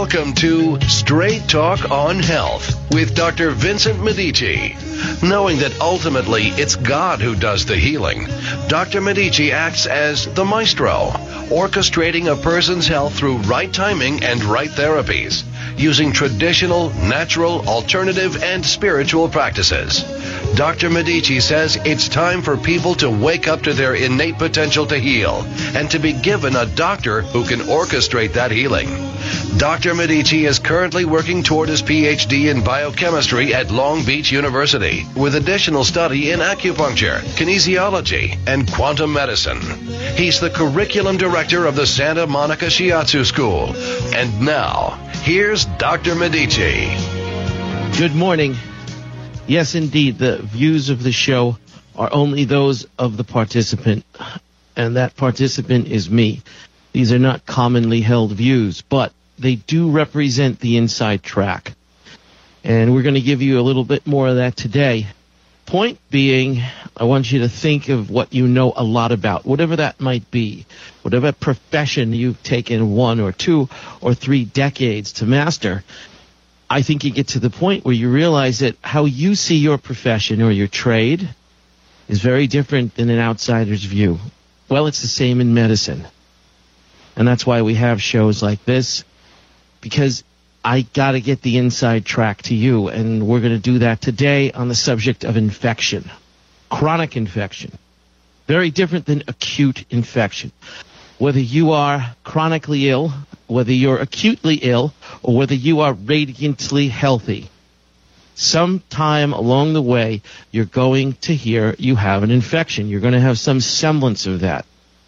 Welcome to Straight Talk on Health with Dr. Vincent Medici. Knowing that ultimately it's God who does the healing, Dr. Medici acts as the maestro, orchestrating a person's health through right timing and right therapies, using traditional, natural, alternative, and spiritual practices. Dr. Medici says it's time for people to wake up to their innate potential to heal and to be given a doctor who can orchestrate that healing. Dr. Medici is currently working toward his PhD in biochemistry at Long Beach University with additional study in acupuncture, kinesiology, and quantum medicine. He's the curriculum director of the Santa Monica Shiatsu School. And now, here's Dr. Medici. Good morning. Yes, indeed, the views of the show are only those of the participant, and that participant is me. These are not commonly held views, but they do represent the inside track. And we're going to give you a little bit more of that today. Point being, I want you to think of what you know a lot about, whatever that might be, whatever profession you've taken 1 or 2 or 3 decades to master. I think you get to the point where you realize that how you see your profession or your trade is very different than an outsider's view. Well, it's the same in medicine. And that's why we have shows like this, because I got to get the inside track to you, and we're going to do that today on the subject of infection, chronic infection. Very different than acute infection. Whether you are chronically ill, whether you're acutely ill, or whether you are radiantly healthy, sometime along the way, you're going to hear you have an infection. You're going to have some semblance of that.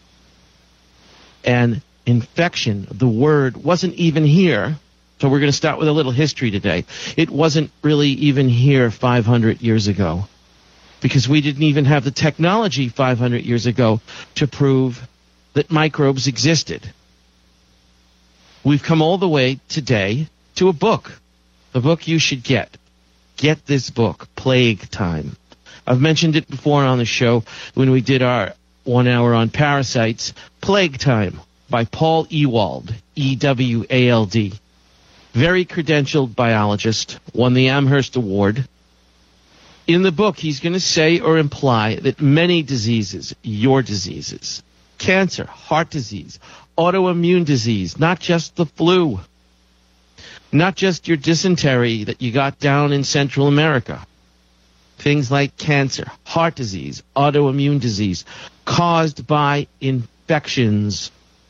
And infection, the word wasn't even here. So we're going to start with a little history today. It wasn't really even here 500 years ago, because we didn't even have the technology 500 years ago to prove that microbes existed. We've come all the way today to a book you should get. Get this book, Plague Time. I've mentioned it before on the show when we did our 1 hour on parasites. Plague Time by Paul Ewald, E-W-A-L-D. Very credentialed biologist, won the Amherst Award. In the book, he's going to say or imply that many diseases, your diseases, cancer, heart disease, autoimmune disease, not just the flu, not just your dysentery that you got down in Central America. Things like cancer, heart disease, autoimmune disease, caused by infections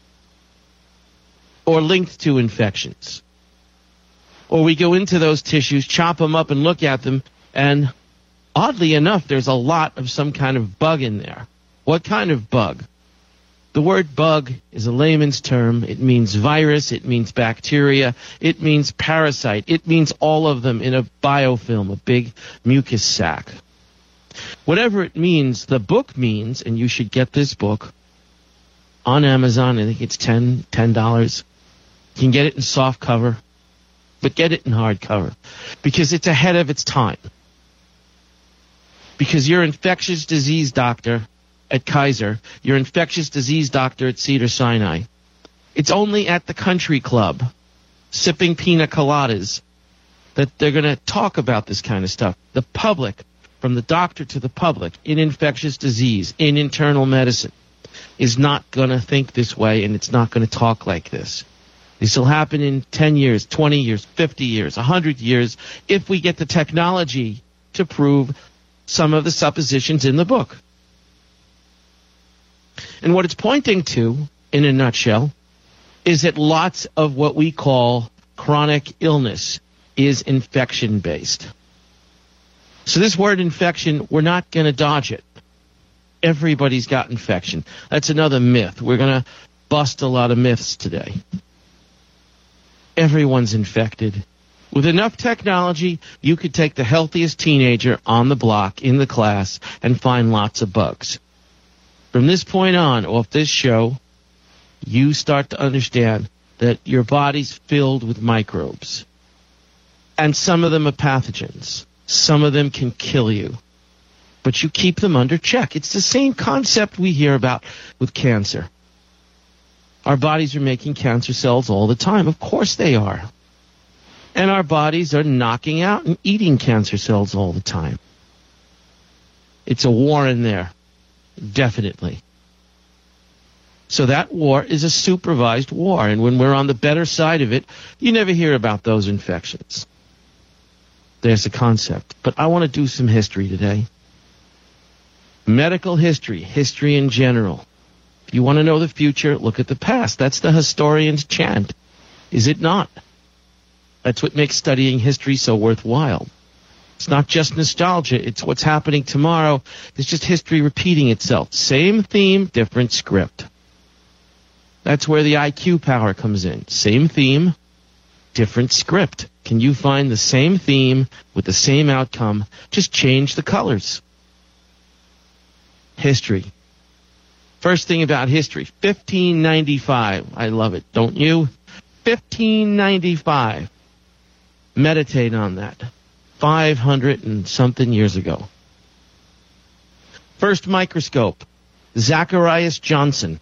or linked to infections. Or we go into those tissues, chop them up and look at them, and oddly enough, there's a lot of some kind of bug in there. What kind of bug? The word bug is a layman's term. It means virus. It means bacteria. It means parasite. It means all of them in a biofilm, a big mucus sac. Whatever it means, the book means, and you should get this book on Amazon. I think it's $10. You can get it in soft cover, but get it in hardcover, because it's ahead of its time. Because your infectious disease doctor at Kaiser, your infectious disease doctor at Cedars-Sinai, it's only at the country club, sipping pina coladas, that they're going to talk about this kind of stuff. The public, from the doctor to the public, in infectious disease, in internal medicine, is not going to think this way, and it's not going to talk like this. This will happen in 10 years, 20 years, 50 years, 100 years, if we get the technology to prove some of the suppositions in the book. And what it's pointing to, in a nutshell, is that lots of what we call chronic illness is infection-based. So this word infection, we're not going to dodge it. Everybody's got infection. That's another myth. We're going to bust a lot of myths today. Everyone's infected. With enough technology, you could take the healthiest teenager on the block in the class and find lots of bugs. From this point on, off this show, you start to understand that your body's filled with microbes. And some of them are pathogens. Some of them can kill you. But you keep them under check. It's the same concept we hear about with cancer. Our bodies are making cancer cells all the time. Of course they are. And our bodies are knocking out and eating cancer cells all the time. It's a war in there, definitely. So that war is a supervised war, and when we're on the better side of it, you never hear about those infections. There's the concept. But I want to do some history today. Medical history, history in general. If you want to know the future, look at the past. That's the historian's chant, is it not? That's what makes studying history so worthwhile. It's not just nostalgia. It's what's happening tomorrow. It's just history repeating itself. Same theme, different script. That's where the IQ power comes in. Same theme, different script. Can you find the same theme with the same outcome? Just change the colors. History. First thing about history, 1595. I love it, don't you? 1595. Meditate on that. 500 and something years ago. First microscope, Zacharias Johnson,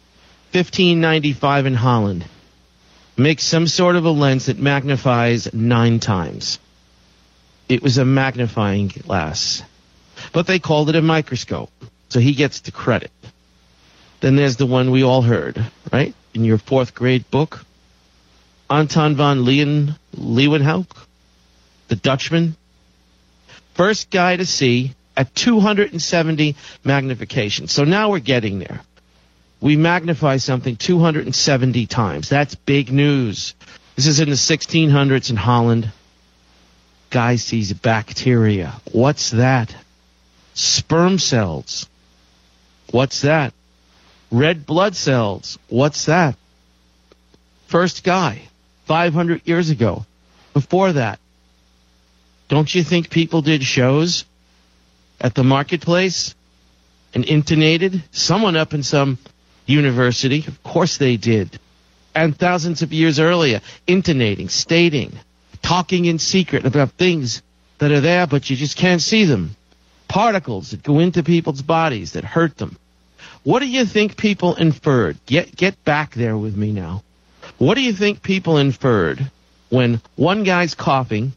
1595 in Holland. Makes some sort of a lens that magnifies 9 times. It was a magnifying glass. But they called it a microscope, so he gets the credit. Then there's the one we all heard, right? In your 4th grade book. Anton von Leeuwenhoek, the Dutchman. First guy to see at 270 magnification. So now we're getting there. We magnify something 270 times. That's big news. This is in the 1600s in Holland. Guy sees bacteria. What's that? Sperm cells. What's that? Red blood cells. What's that? First guy, 500 years ago. Before that, don't you think people did shows at the marketplace and intonated? Someone up in some university, of course they did. And thousands of years earlier, intonating, stating, talking in secret about things that are there, but you just can't see them. Particles that go into people's bodies that hurt them. What do you think people inferred? Get back there with me now. What do you think people inferred when one guy's coughing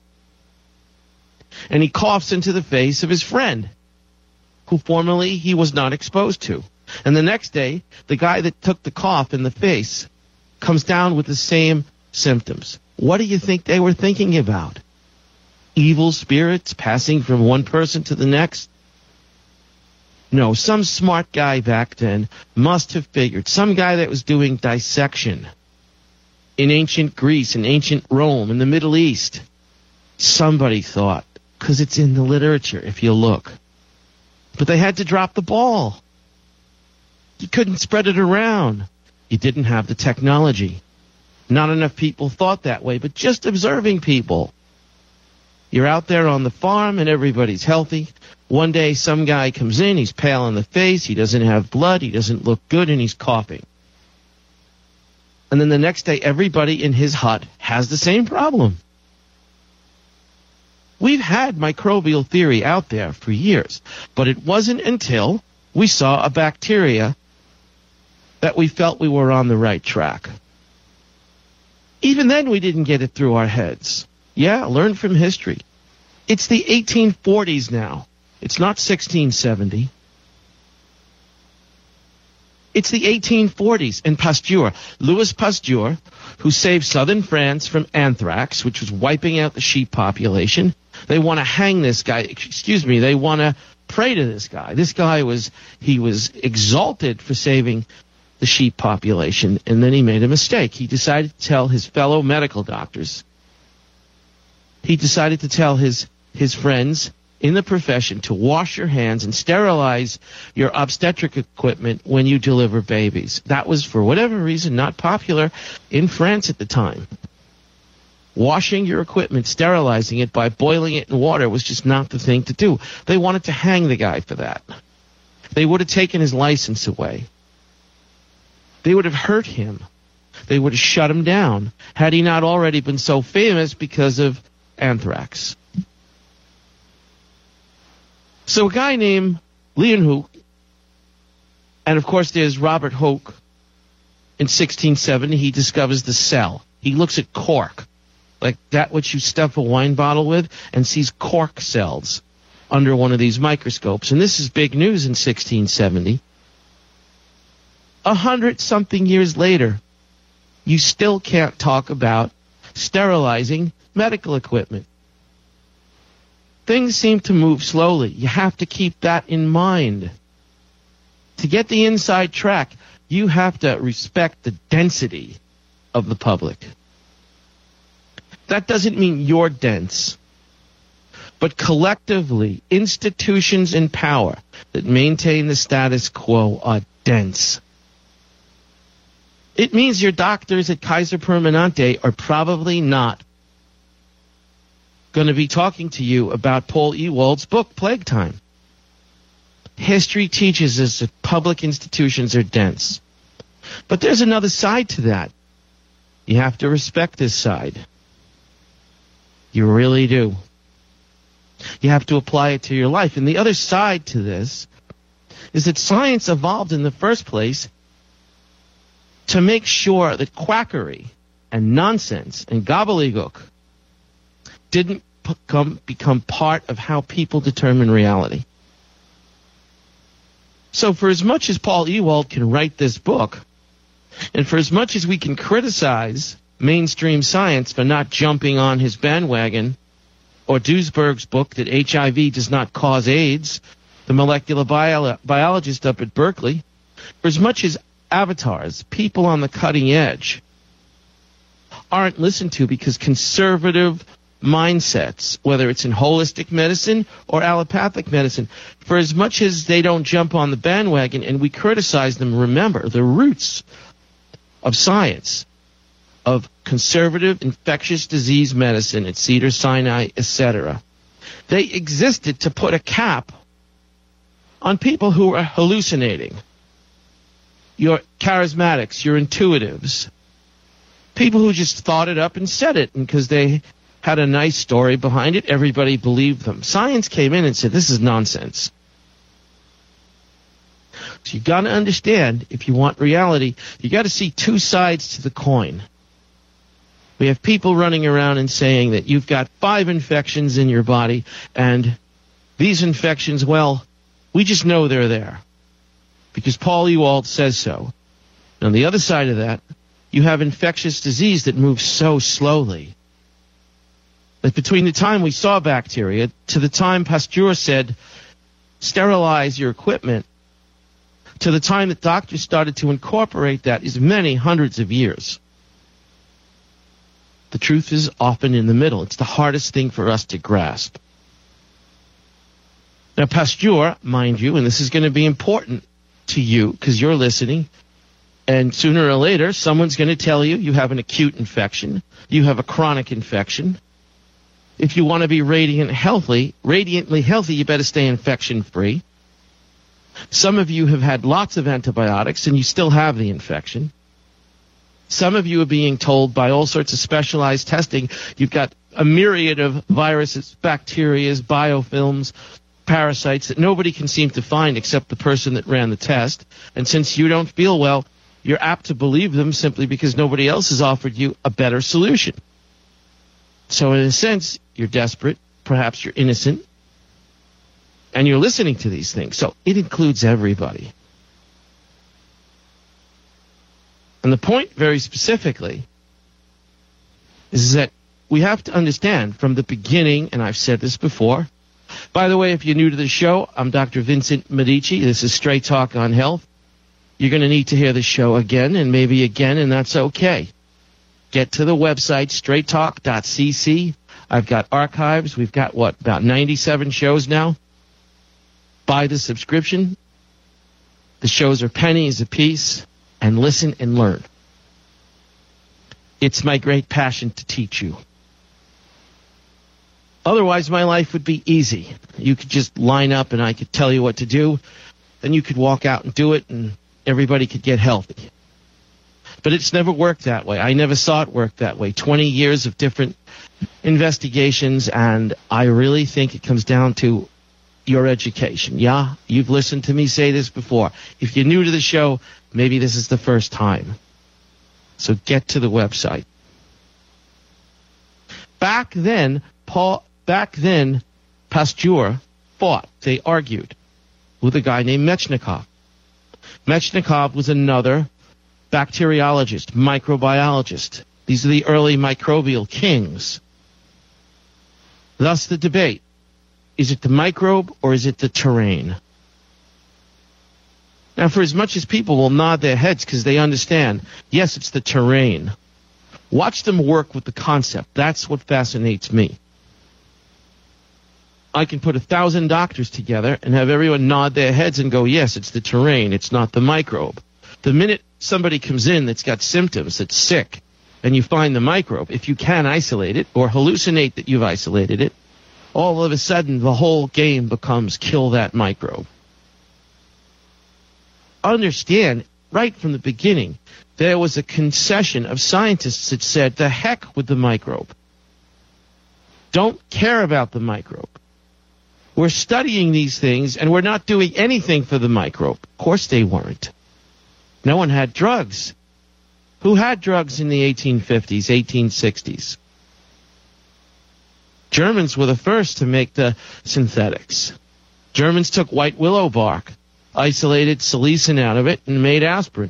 and he coughs into the face of his friend who formerly he was not exposed to? And the next day, the guy that took the cough in the face comes down with the same symptoms. What do you think they were thinking about? Evil spirits passing from one person to the next? No, some smart guy back then must have figured. Some guy that was doing dissection in ancient Greece, in ancient Rome, in the Middle East. Somebody thought, because it's in the literature if you look. But they had to drop the ball. You couldn't spread it around. You didn't have the technology. Not enough people thought that way, but just observing people. You're out there on the farm and everybody's healthy. One day some guy comes in, he's pale in the face, he doesn't have blood, he doesn't look good, and he's coughing. And then the next day everybody in his hut has the same problem. We've had microbial theory out there for years, but it wasn't until we saw a bacteria that we felt we were on the right track. Even then we didn't get it through our heads. Yeah, learn from history. It's the 1840s now. It's not 1670. It's the 1840s, and Pasteur, Louis Pasteur, who saved southern France from anthrax, which was wiping out the sheep population. They want to hang this guy. They want to pray to this guy. This guy was exalted for saving the sheep population, and then he made a mistake. He decided to tell his fellow medical doctors. He decided to tell his friends in the profession to wash your hands and sterilize your obstetric equipment when you deliver babies. That was, for whatever reason, not popular in France at the time. Washing your equipment, sterilizing it by boiling it in water was just not the thing to do. They wanted to hang the guy for that. They would have taken his license away. They would have hurt him. They would have shut him down had he not already been so famous because of anthrax. So a guy named Leeuwenhoek, and of course there's Robert Hooke. In 1670, he discovers the cell. He looks at cork. like that which you stuff a wine bottle with, and sees cork cells under one of these microscopes. And this is big news in 1670. 100-something years later, you still can't talk about sterilizing medical equipment. Things seem to move slowly. You have to keep that in mind. To get the inside track, you have to respect the density of the public. That doesn't mean you're dense, but collectively, institutions in power that maintain the status quo are dense. It means your doctors at Kaiser Permanente are probably not going to be talking to you about Paul Ewald's book, Plague Time. History teaches us that public institutions are dense. But there's another side to that. You have to respect this side. You really do. You have to apply it to your life. And the other side to this is that science evolved in the first place to make sure that quackery and nonsense and gobbledygook didn't become part of how people determine reality. So for as much as Paul Ewald can write this book, and for as much as we can criticize mainstream science for not jumping on his bandwagon, or Duesberg's book that HIV does not cause AIDS, the molecular biologist up at Berkeley, for as much as avatars, people on the cutting edge, aren't listened to because conservative mindsets, whether it's in holistic medicine or allopathic medicine, for as much as they don't jump on the bandwagon and we criticize them, remember the roots of science, of conservative infectious disease medicine at Cedars-Sinai, etc. They existed to put a cap on people who are hallucinating. Your charismatics, your intuitives, people who just thought it up and said it, and because they had a nice story behind it, everybody believed them. Science came in and said, this is nonsense. So you've got to understand, if you want reality, you got to see two sides to the coin. We have people running around and saying that you've got 5 infections in your body, and these infections, well, we just know they're there because Paul Ewald says so. And on the other side of that, you have infectious disease that moves so slowly that between the time we saw bacteria to the time Pasteur said, sterilize your equipment, to the time that doctors started to incorporate that is many hundreds of years. The truth is often in the middle. It's the hardest thing for us to grasp. Now, Pasteur, mind you, and this is going to be important to you because you're listening, and sooner or later, someone's going to tell you you have an acute infection, you have a chronic infection. If you want to be radiantly healthy, you better stay infection-free. Some of you have had lots of antibiotics, and you still have the infection. Some of you are being told by all sorts of specialized testing, you've got a myriad of viruses, bacteria, biofilms, parasites that nobody can seem to find except the person that ran the test. And since you don't feel well, you're apt to believe them simply because nobody else has offered you a better solution. So in a sense, you're desperate, perhaps you're innocent, and you're listening to these things. So it includes everybody. And the point, very specifically, is that we have to understand from the beginning, and I've said this before. By the way, if you're new to the show, I'm Dr. Vincent Medici. This is Straight Talk on Health. You're going to need to hear the show again and maybe again, and that's okay. Get to the website, straighttalk.cc. I've got archives. We've got, about 97 shows now. Buy the subscription. The shows are pennies a piece. And listen and learn. It's my great passion to teach you. Otherwise, my life would be easy. You could just line up and I could tell you what to do. Then you could walk out and do it and everybody could get healthy. But it's never worked that way. I never saw it work that way. 20 years of different investigations, and I really think it comes down to your education. Yeah, you've listened to me say this before. If you're new to the show, maybe this is the first time. So get to the website. Back then, Pasteur fought. They argued with a guy named Mechnikov. Mechnikov was another bacteriologist, microbiologist. These are the early microbial kings. Thus the debate. Is it the microbe or is it the terrain? Now, for as much as people will nod their heads because they understand, yes, it's the terrain. Watch them work with the concept. That's what fascinates me. I can put 1,000 doctors together and have everyone nod their heads and go, yes, it's the terrain, it's not the microbe. The minute somebody comes in that's got symptoms, that's sick, and you find the microbe, if you can isolate it or hallucinate that you've isolated it, all of a sudden the whole game becomes kill that microbe. Understand, right from the beginning, there was a concession of scientists that said, the heck with the microbe. Don't care about the microbe. We're studying these things, and we're not doing anything for the microbe. Of course they weren't. No one had drugs. Who had drugs in the 1850s, 1860s? Germans were the first to make the synthetics. Germans took white willow bark, isolated salicin out of it, and made aspirin.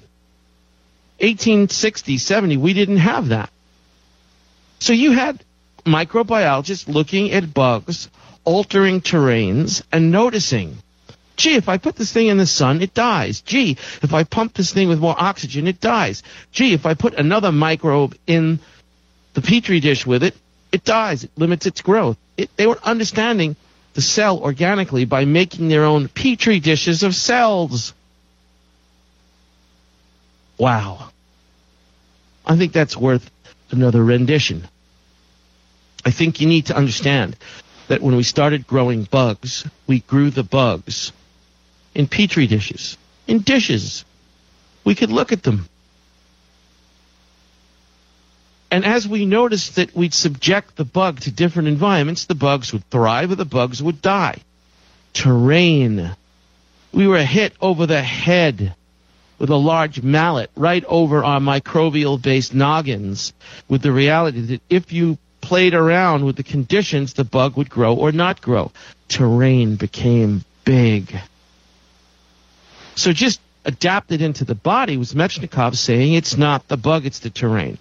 1860, 70, we didn't have that. So you had microbiologists looking at bugs, altering terrains, and noticing, gee, if I put this thing in the sun, it dies. Gee, if I pump this thing with more oxygen, it dies. Gee, if I put another microbe in the Petri dish with it, it dies. It limits its growth. They were understanding the cell organically by making their own Petri dishes of cells. Wow. I think that's worth another rendition. I think you need to understand that when we started growing bugs, we grew the bugs in Petri dishes, in dishes. We could look at them. And as we noticed that we'd subject the bug to different environments, the bugs would thrive or the bugs would die. Terrain. We were hit over the head with a large mallet right over our microbial-based noggins with the reality that if you played around with the conditions, the bug would grow or not grow. Terrain became big. So just adapted into the body was Mechnikov saying it's not the bug, it's the terrain.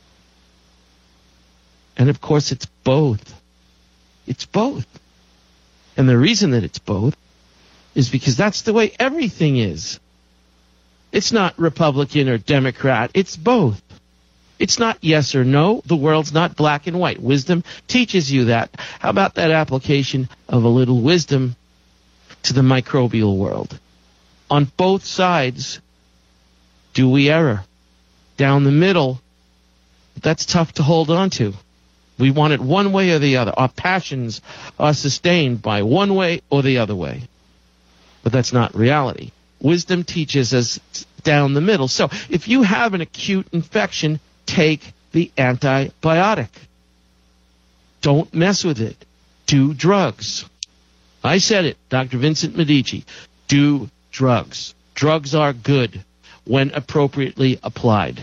And of course it's both. It's both. And the reason that it's both is because that's the way everything is. It's not Republican or Democrat, it's both. It's not yes or no. The world's not black and white. Wisdom teaches you that. How about that application of a little wisdom to the microbial world? On both sides, do we err? Down the middle, that's tough to hold on to. We want it one way or the other. Our passions are sustained by one way or the other way. But that's not reality. Wisdom teaches us down the middle. So if you have an acute infection, take the antibiotic. Don't mess with it. Do drugs. I said it, Dr. Vincent Medici. Do drugs. Drugs are good when appropriately applied.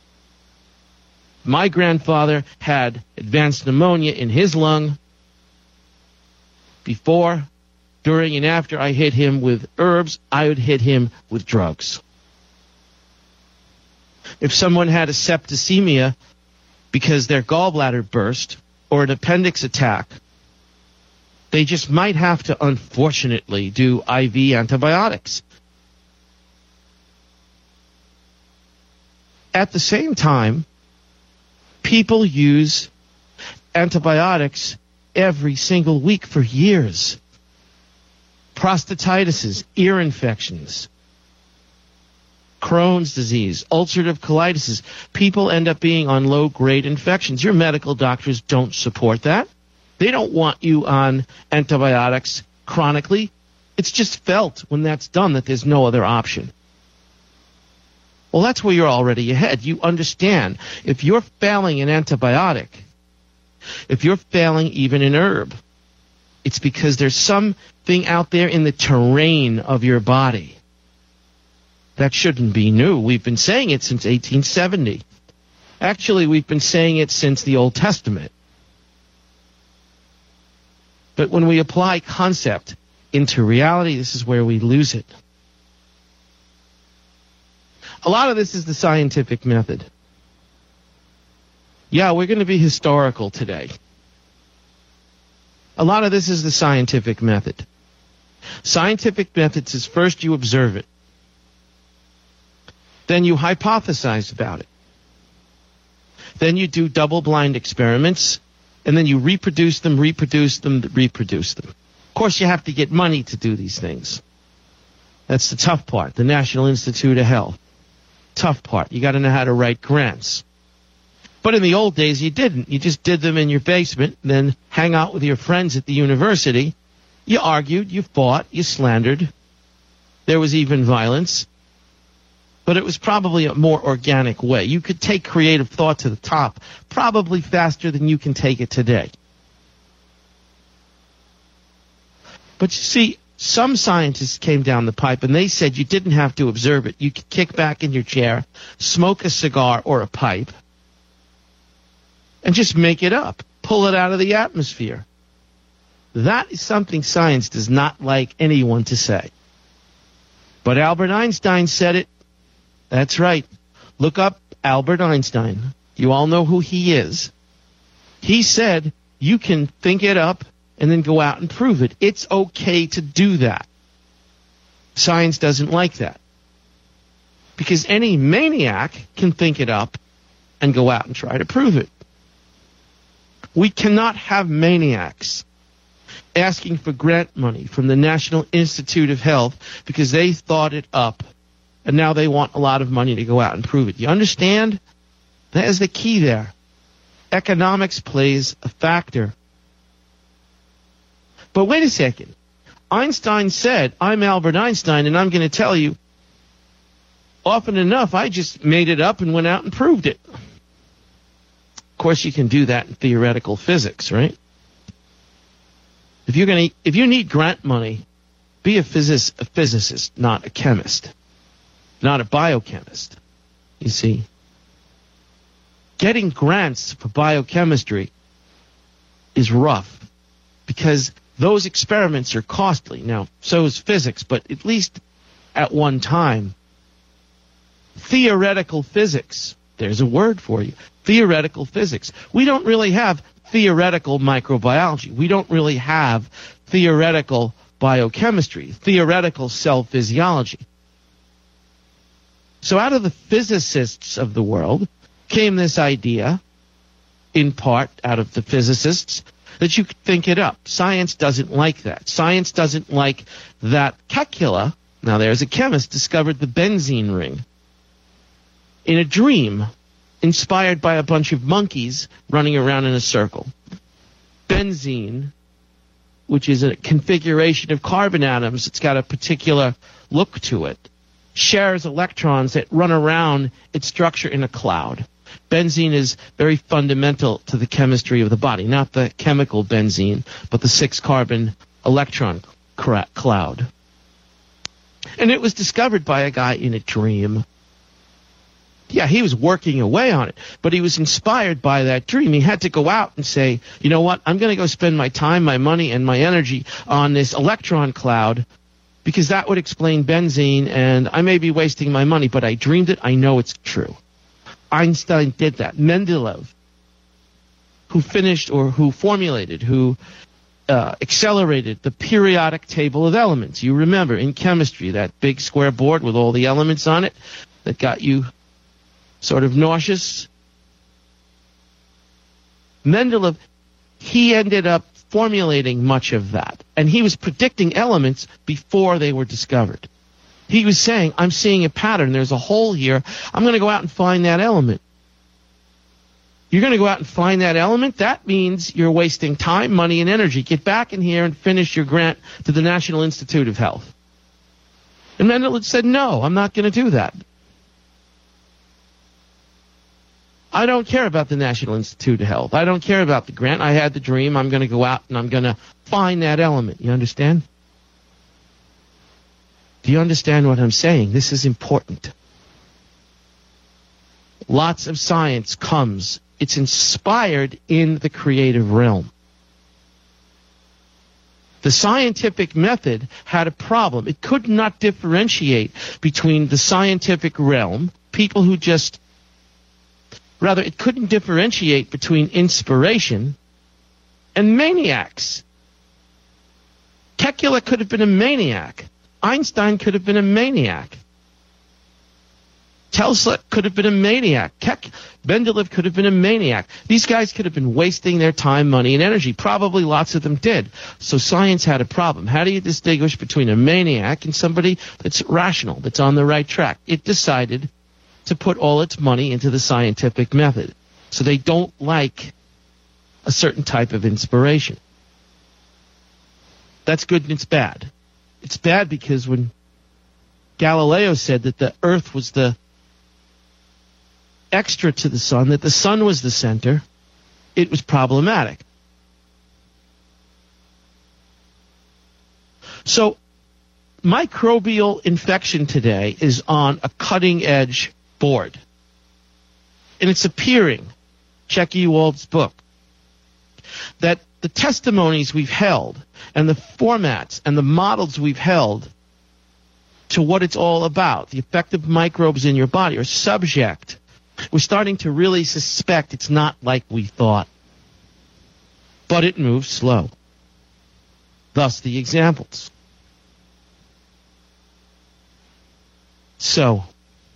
My grandfather had advanced pneumonia in his lung. Before, during, and after I hit him with herbs, I would hit him with drugs. If someone had a septicemia because their gallbladder burst or an appendix attack, they just might have to, unfortunately, do IV antibiotics. At the same time, people use antibiotics every single week for years. Prostatitis, ear infections, Crohn's disease, ulcerative colitis. People end up being on low-grade infections. Your medical doctors don't support that. They don't want you on antibiotics chronically. It's just felt when that's done that there's no other option. Well, that's where you're already ahead. You understand if you're failing an antibiotic, if you're failing even an herb, it's because there's something out there in the terrain of your body. That shouldn't be new. We've been saying it since 1870. Actually, we've been saying it since the Old Testament. But when we apply concept into reality, this is where we lose it. A lot of this is the scientific method. Yeah, we're going to be historical today. A lot of this is the scientific method. Scientific methods is first you observe it. Then you hypothesize about it. Then you do double-blind experiments, and then you reproduce them. Of course, you have to get money to do these things. That's the tough part, the National Institute of Health. Tough part. You got to know how to write grants. But in the old days, you didn't. You just did them in your basement, then hang out with your friends at the university. You argued, you fought, you slandered. There was even violence. But it was probably a more organic way. You could take creative thought to the top probably faster than you can take it today. But you see, some scientists came down the pipe and they said you didn't have to observe it. You could kick back in your chair, smoke a cigar or a pipe, and just make it up. Pull it out of the atmosphere. That is something science does not like anyone to say. But Albert Einstein said it. That's right. Look up Albert Einstein. You all know who he is. He said you can think it up and then go out and prove it. It's okay to do that. Science doesn't like that. Because any maniac can think it up and go out and try to prove it. We cannot have maniacs asking for grant money from the National Institute of Health because they thought it up, and now they want a lot of money to go out and prove it. You understand? That is the key there. Economics plays a factor. But wait a second. Einstein said, I'm Albert Einstein, and I'm going to tell you, often enough, I just made it up and went out and proved it. Of course, you can do that in theoretical physics, right? If you need grant money, be a physicist, not a chemist, not a biochemist. You see, getting grants for biochemistry is rough because those experiments are costly. Now, so is physics, but at least at one time, theoretical physics. There's a word for you. Theoretical physics. We don't really have theoretical microbiology. We don't really have theoretical biochemistry, theoretical cell physiology. So out of the physicists of the world came this idea, in part out of the physicists, that you could think it up. Science doesn't like that. Science doesn't like that Kekula, now there's a chemist, discovered the benzene ring in a dream inspired by a bunch of monkeys running around in a circle. Benzene, which is a configuration of carbon atoms, it's got a particular look to it, shares electrons that run around its structure in a cloud. Benzene is very fundamental to the chemistry of the body, not the chemical benzene, but the 6-carbon electron cloud. And it was discovered by a guy in a dream. Yeah, he was working away on it, but he was inspired by that dream. He had to go out and say, you know what, I'm going to go spend my time, my money, and my energy on this electron cloud because that would explain benzene, and I may be wasting my money, but I dreamed it. I know it's true. Einstein did that. Mendeleev, who accelerated the periodic table of elements. You remember in chemistry, that big square board with all the elements on it that got you sort of nauseous. Mendeleev, he ended up formulating much of that. And he was predicting elements before they were discovered. He was saying, I'm seeing a pattern. There's a hole here. I'm going to go out and find that element. You're going to go out and find that element? That means you're wasting time, money, and energy. Get back in here and finish your grant to the National Institute of Health. And Mendeleev said, no, I'm not going to do that. I don't care about the National Institute of Health. I don't care about the grant. I had the dream. I'm going to go out and I'm going to find that element. You understand? Do you understand what I'm saying? This is important. Lots of science comes. It's inspired in the creative realm. The scientific method had a problem. It could not differentiate between the scientific realm, people who just, rather, it couldn't differentiate between inspiration and maniacs. Kekule could have been a maniac. Einstein could have been a maniac. Tesla could have been a maniac. Mendeleev could have been a maniac. These guys could have been wasting their time, money, and energy. Probably lots of them did. So science had a problem. How do you distinguish between a maniac and somebody that's rational, that's on the right track? It decided to put all its money into the scientific method. So they don't like a certain type of inspiration. That's good and it's bad. It's bad because when Galileo said that the Earth was the extra to the sun, that the sun was the center, it was problematic. So microbial infection today is on a cutting-edge board. And it's appearing, check Ewald's book, that the testimonies we've held and the formats and the models we've held to what it's all about, the effect of microbes in your body, are subject. We're starting to really suspect it's not like we thought. But it moves slow. Thus the examples. So,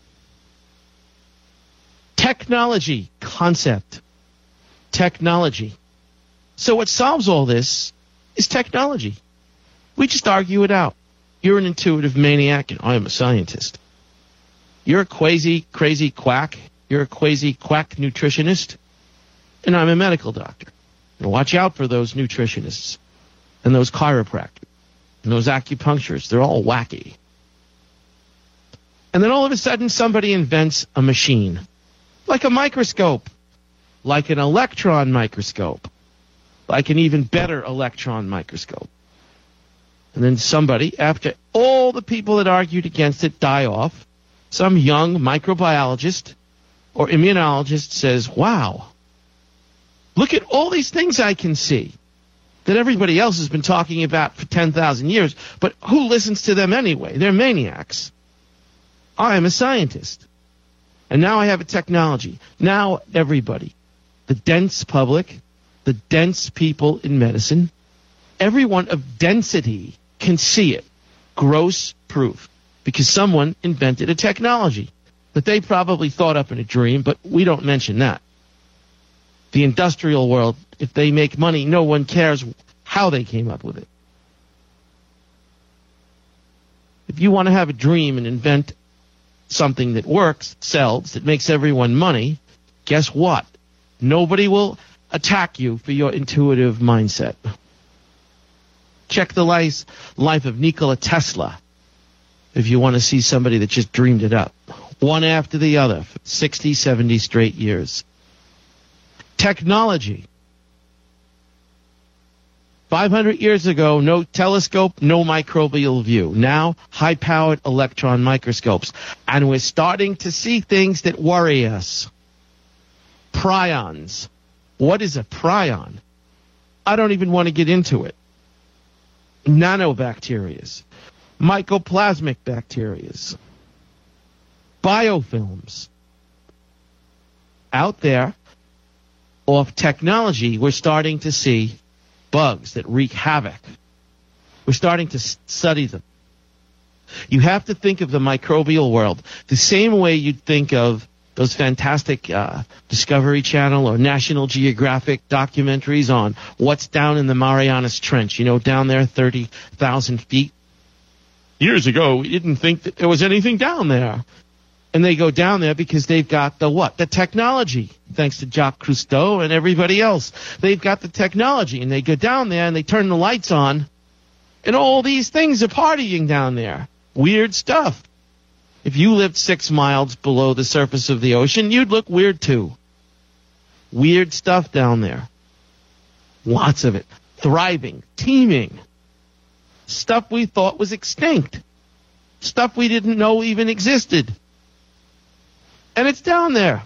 technology concept. Technology. So what solves all this is technology. We just argue it out. You're an intuitive maniac and I'm a scientist. You're a crazy quack. You're a quack nutritionist, and I'm a medical doctor. And watch out for those nutritionists and those chiropractors and those acupuncturists. They're all wacky. And then all of a sudden somebody invents a machine, like a microscope, like an electron microscope, like an even better electron microscope. And then somebody, after all the people that argued against it die off, some young microbiologist or immunologist says, wow, look at all these things I can see that everybody else has been talking about for 10,000 years, but who listens to them anyway? They're maniacs. I am a scientist. And now I have a technology. Now everybody, the dense public, the dense people in medicine, everyone of density can see it. Gross proof. Because someone invented a technology that they probably thought up in a dream, but we don't mention that. The industrial world, if they make money, no one cares how they came up with it. If you want to have a dream and invent something that works, sells, that makes everyone money, guess what? Nobody will attack you for your intuitive mindset. Check the life of Nikola Tesla if you want to see somebody that just dreamed it up. One after the other, for 60, 70 straight years. Technology. 500 years ago, no telescope, no microbial view. Now, high-powered electron microscopes. And we're starting to see things that worry us. Prions. What is a prion? I don't even want to get into it. Nanobacterias. Mycoplasmic bacterias. Biofilms. Out there, off technology, we're starting to see bugs that wreak havoc. We're starting to study them. You have to think of the microbial world the same way you'd think of those fantastic Discovery Channel or National Geographic documentaries on what's down in the Marianas Trench, down there 30,000 feet. Years ago, we didn't think that there was anything down there. And they go down there because they've got the what? The technology, thanks to Jacques Cousteau and everybody else. They've got the technology, and they go down there and they turn the lights on, and all these things are partying down there. Weird stuff. If you lived 6 miles below the surface of the ocean, you'd look weird too. Weird stuff down there. Lots of it. Thriving, teeming. Stuff we thought was extinct. Stuff we didn't know even existed. And it's down there.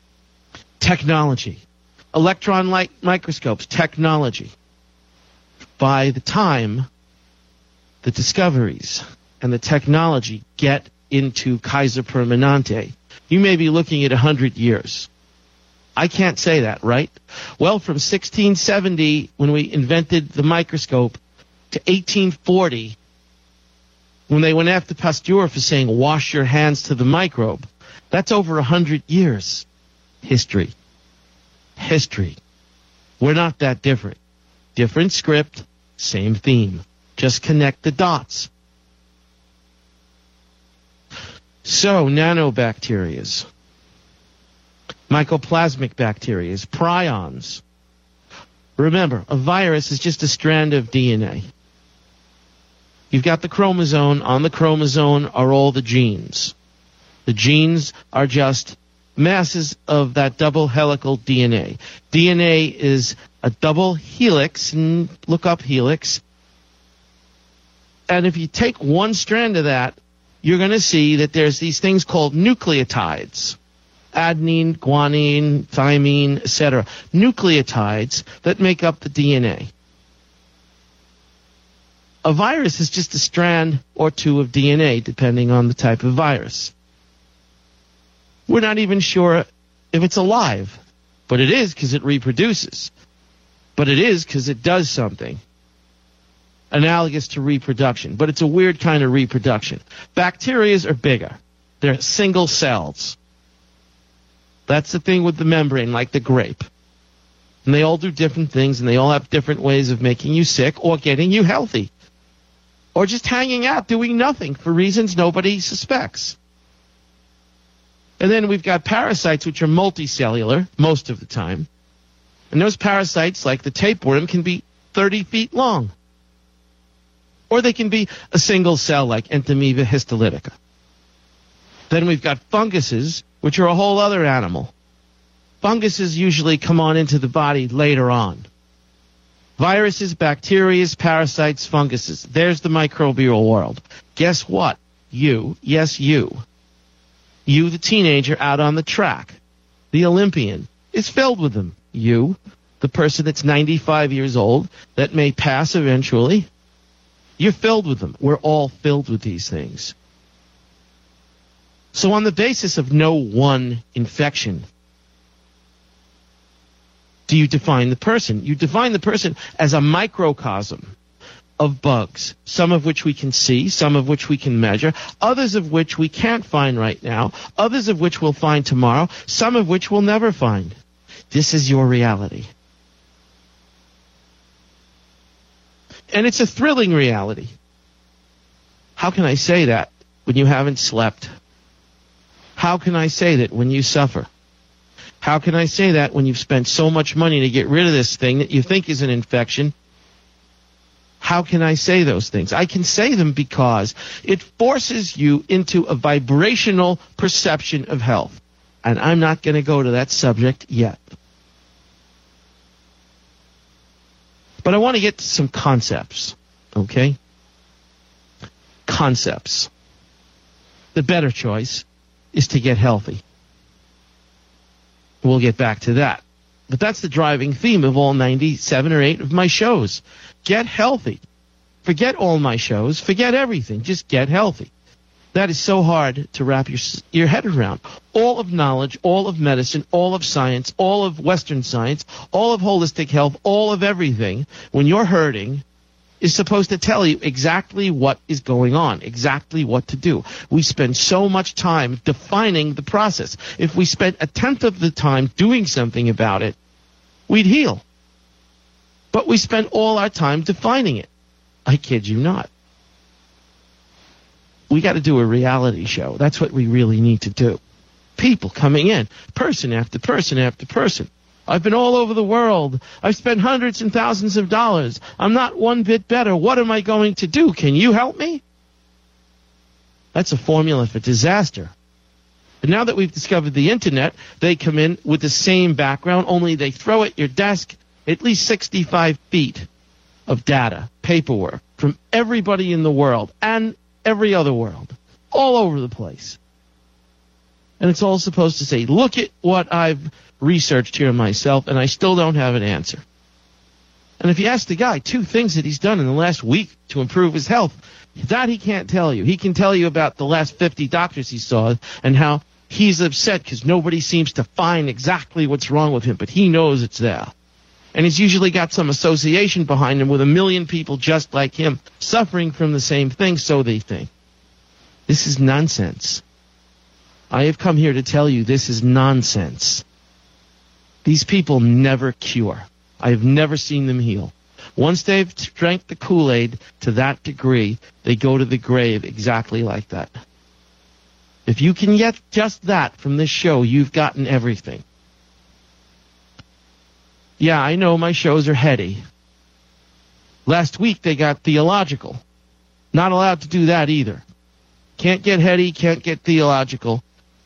Technology. Electron light microscopes. Technology. by the time the discoveries and the technology get into Kaiser Permanente, you may be looking at 100 years. I can't say that, right? Well, from 1670, when we invented the microscope, to 1840, when they went after Pasteur for saying, wash your hands to the microbe, that's over 100 years. History. We're not that different. Different script, same theme. Just connect the dots. So, nanobacterias, mycoplasmic bacteria, prions. Remember, a virus is just a strand of DNA. You've got the chromosome. On the chromosome are all the genes. The genes are just masses of that double helical DNA. DNA is a double helix, and look up helix. And if you take one strand of that, you're going to see that there's these things called nucleotides. Adenine, guanine, thymine, etc. Nucleotides that make up the DNA. A virus is just a strand or two of DNA, depending on the type of virus. We're not even sure if it's alive, but it is because it reproduces. But it is because it does something analogous to reproduction, but it's a weird kind of reproduction. Bacterias are bigger. They're single cells. That's the thing with the membrane, like the grape. And they all do different things, and they all have different ways of making you sick or getting you healthy. Or just hanging out doing nothing for reasons nobody suspects. And then we've got parasites, which are multicellular most of the time. And those parasites, like the tapeworm, can be 30 feet long. Or they can be a single cell, like Entamoeba histolytica. Then we've got funguses, which are a whole other animal. Funguses usually come on into the body later on. Viruses, bacteria, parasites, funguses. There's the microbial world. Guess what? You, yes, you, the teenager out on the track, the Olympian, is filled with them. You, the person that's 95 years old, that may pass eventually, you're filled with them. We're all filled with these things. So on the basis of no one infection, do you define the person? You define the person as a microcosm of bugs, some of which we can see, some of which we can measure, others of which we can't find right now, others of which we'll find tomorrow, some of which we'll never find. This is your reality. And it's a thrilling reality. How can I say that when you haven't slept? How can I say that when you suffer? How can I say that when you've spent so much money to get rid of this thing that you think is an infection? How can I say those things? I can say them because it forces you into a vibrational perception of health. And I'm not going to go to that subject yet. But I want to get to some concepts, okay? Concepts. The better choice is to get healthy. We'll get back to that. But that's the driving theme of all 97 or 8 of my shows. Get healthy. Forget all my shows. Forget everything. Just get healthy. That is so hard to wrap your head around. All of knowledge, all of medicine, all of science, all of Western science, all of holistic health, all of everything, when you're hurting, is supposed to tell you exactly what is going on, exactly what to do. We spend so much time defining the process. If we spent a tenth of the time doing something about it, we'd heal. But we spend all our time defining it. I kid you not. We got to do a reality show. That's what we really need to do. People coming in, person after person after person. I've been all over the world. I've spent hundreds and thousands of dollars. I'm not one bit better. What am I going to do? Can you help me? That's a formula for disaster. But now that we've discovered the internet, they come in with the same background, only they throw at your desk at least 65 feet of data, paperwork, from everybody in the world and every other world, all over the place. And it's all supposed to say, look at what I've researched here myself, and I still don't have an answer. And if you ask the guy 2 things that he's done in the last week to improve his health, that he can't tell you. He can tell you about the last 50 doctors he saw and how he's upset because nobody seems to find exactly what's wrong with him, but he knows it's there. And he's usually got some association behind him with 1 million people just like him suffering from the same thing, so they think. This is nonsense. I have come here to tell you this is nonsense. These people never cure. I have never seen them heal. Once they've drank the Kool-Aid to that degree, they go to the grave exactly like that. If you can get just that from this show, you've gotten everything. Yeah, I know my shows are heady. Last week they got theological. Not allowed to do that either. Can't get heady, can't get theological.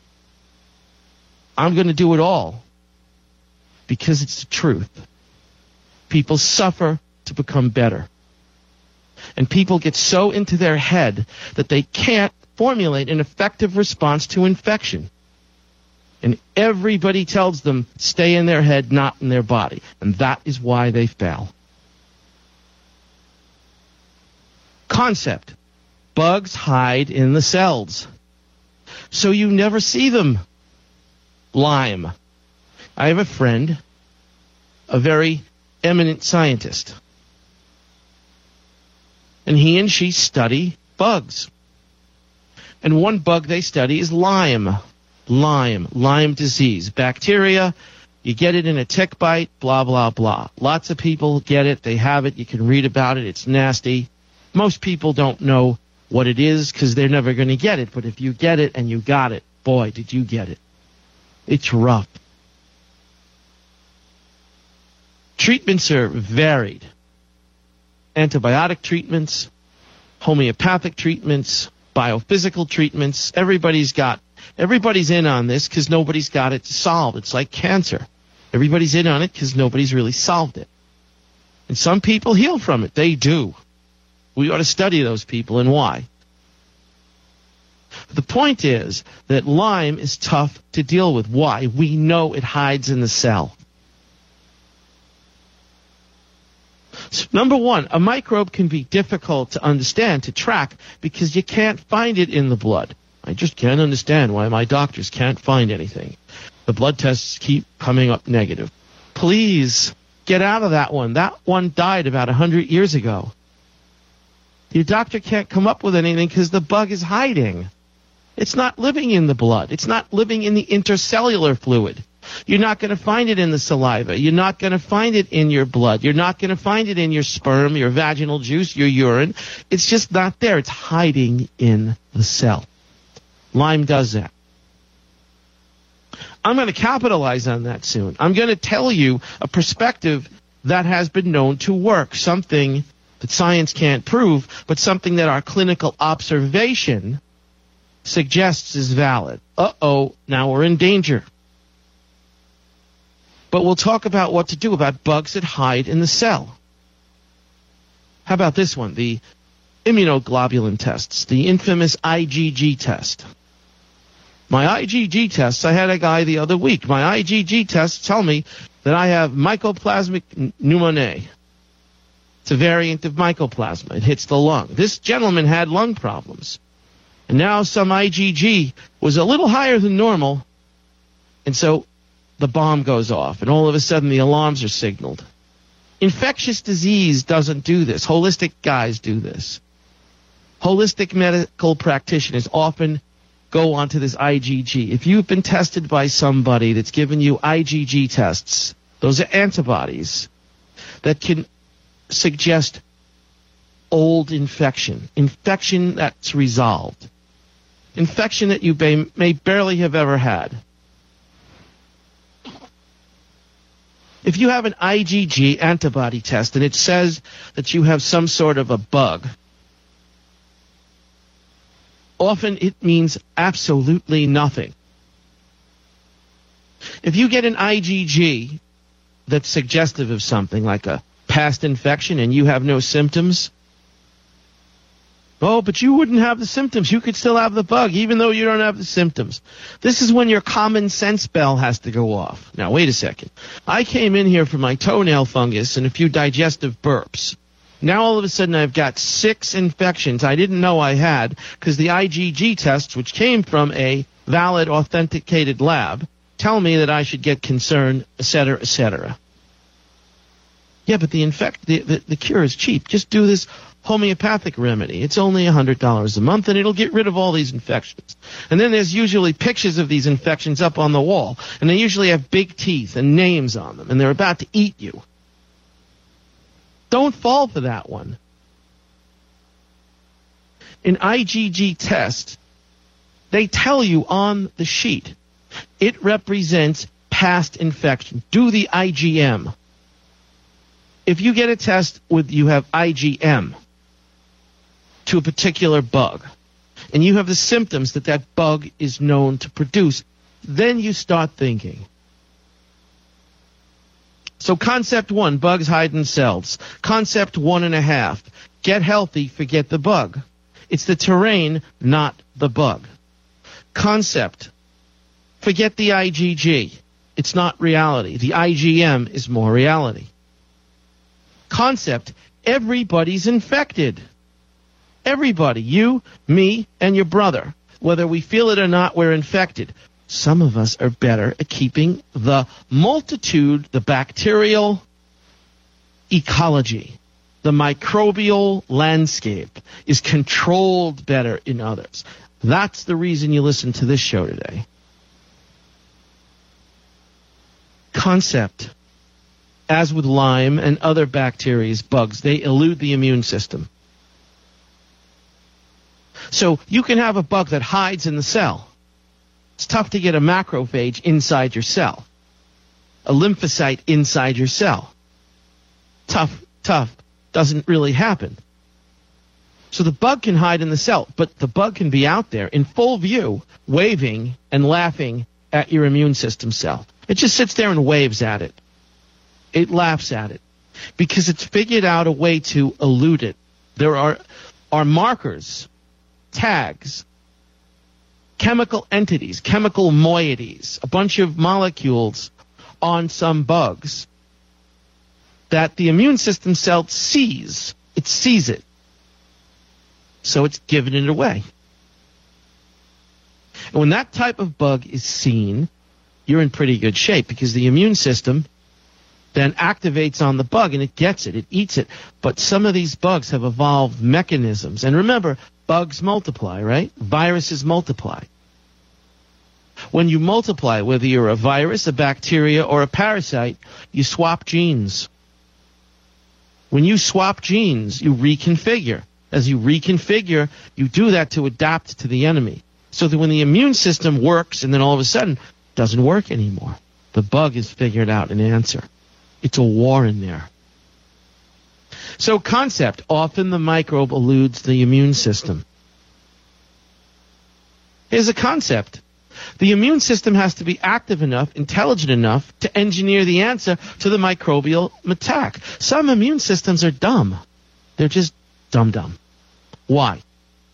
I'm going to do it all because it's the truth. People suffer to become better. And people get so into their head that they can't formulate an effective response to infection. And everybody tells them, stay in their head, not in their body. And that is why they fail. Concept. Bugs hide in the cells. So you never see them. Lyme. I have a friend, a very eminent scientist. And he and she study bugs. And one bug they study is Lyme. Lyme disease. Bacteria, you get it in a tick bite, blah, blah, blah. Lots of people get it. They have it. You can read about it. It's nasty. Most people don't know what it is because they're never going to get it. But if you get it and you got it, boy, did you get it. It's rough. Treatments are varied. Antibiotic treatments, homeopathic treatments, biophysical treatments. Everybody's in on this because nobody's got it solved. It's like cancer. Everybody's in on it because nobody's really solved it. And some people heal from it. They do. We ought to study those people and why. The point is that Lyme is tough to deal with. Why? We know it hides in the cell. So, number one, a microbe can be difficult to understand, to track, because you can't find it in the blood. I just can't understand why my doctors can't find anything. The blood tests keep coming up negative. Please, get out of that one. That one died about 100 years ago. Your doctor can't come up with anything because the bug is hiding. It's not living in the blood. It's not living in the intercellular fluid. You're not going to find it in the saliva. You're not going to find it in your blood. You're not going to find it in your sperm, your vaginal juice, your urine. It's just not there. It's hiding in the cell. Lyme does that. I'm going to capitalize on that soon. I'm going to tell you a perspective that has been known to work, something that science can't prove, but something that our clinical observation suggests is valid. Uh-oh, now we're in danger. But we'll talk about what to do about bugs that hide in the cell. How about this one, the immunoglobulin tests, the infamous IgG test. My IgG tests, I had a guy the other week. My IgG tests tell me that I have mycoplasmic pneumoniae. It's a variant of mycoplasma. It hits the lung. This gentleman had lung problems. And now some IgG was a little higher than normal. And so the bomb goes off. And all of a sudden the alarms are signaled. Infectious disease doesn't do this. Holistic guys do this. Holistic medical practitioners often go onto this IgG. If you've been tested by somebody that's given you IgG tests, those are antibodies that can suggest old infection that's resolved, infection that you may barely have ever had. If you have an IgG antibody test and it says that you have some sort of a bug, often it means absolutely nothing. If you get an IgG that's suggestive of something like a past infection and you have no symptoms, Oh, but you wouldn't have the symptoms. You could still have the bug, even though you don't have the symptoms. This is when your common sense bell has to go off. Now, wait a second. I came in here for my toenail fungus and a few digestive burps. Now, all of a sudden, I've got 6 infections I didn't know I had because the IgG tests, which came from a valid, authenticated lab, tell me that I should get concerned, etc., etc. Yeah, but the cure is cheap. Just do this homeopathic remedy. It's only $100 a month, and it'll get rid of all these infections. And then there's usually pictures of these infections up on the wall, and they usually have big teeth and names on them, and they're about to eat you. Don't fall for that one. An IgG test, they tell you on the sheet, it represents past infection. Do the IgM. If you get a test you have IgM to a particular bug, and you have the symptoms that bug is known to produce, then you start thinking. So concept 1, bugs hide in cells. Concept 1.5, get healthy, forget the bug. It's the terrain, not the bug. Concept, forget the IgG. It's not reality. The IgM is more reality. Concept, everybody's infected. Everybody, you, me, and your brother. Whether we feel it or not, we're infected. Some of us are better at keeping the multitude, the bacterial ecology, the microbial landscape is controlled better in others. That's the reason you listen to this show today. Concept, as with Lyme and other bacteria, bugs, they elude the immune system. So you can have a bug that hides in the cell. It's tough to get a macrophage inside your cell, a lymphocyte inside your cell. Tough, doesn't really happen. So the bug can hide in the cell, but the bug can be out there in full view, waving and laughing at your immune system cell. It just sits there and waves at it. It laughs at it because it's figured out a way to elude it. There are markers, tags, chemical entities, chemical moieties, a bunch of molecules on some bugs that the immune system cell sees. It sees it. So it's giving it away. And when that type of bug is seen, you're in pretty good shape because the immune system then activates on the bug and it gets it, it eats it. But some of these bugs have evolved mechanisms. And remember, bugs multiply, right? Viruses multiply. When you multiply, whether you're a virus, a bacteria, or a parasite, you swap genes. When you swap genes, you reconfigure. As you reconfigure, you do that to adapt to the enemy. So that when the immune system works and then all of a sudden it doesn't work anymore, the bug has figured out an answer. It's a war in there. So concept, often the microbe eludes the immune system. Here's a concept. The immune system has to be active enough, intelligent enough to engineer the answer to the microbial attack. Some immune systems are dumb. They're just dumb. Why?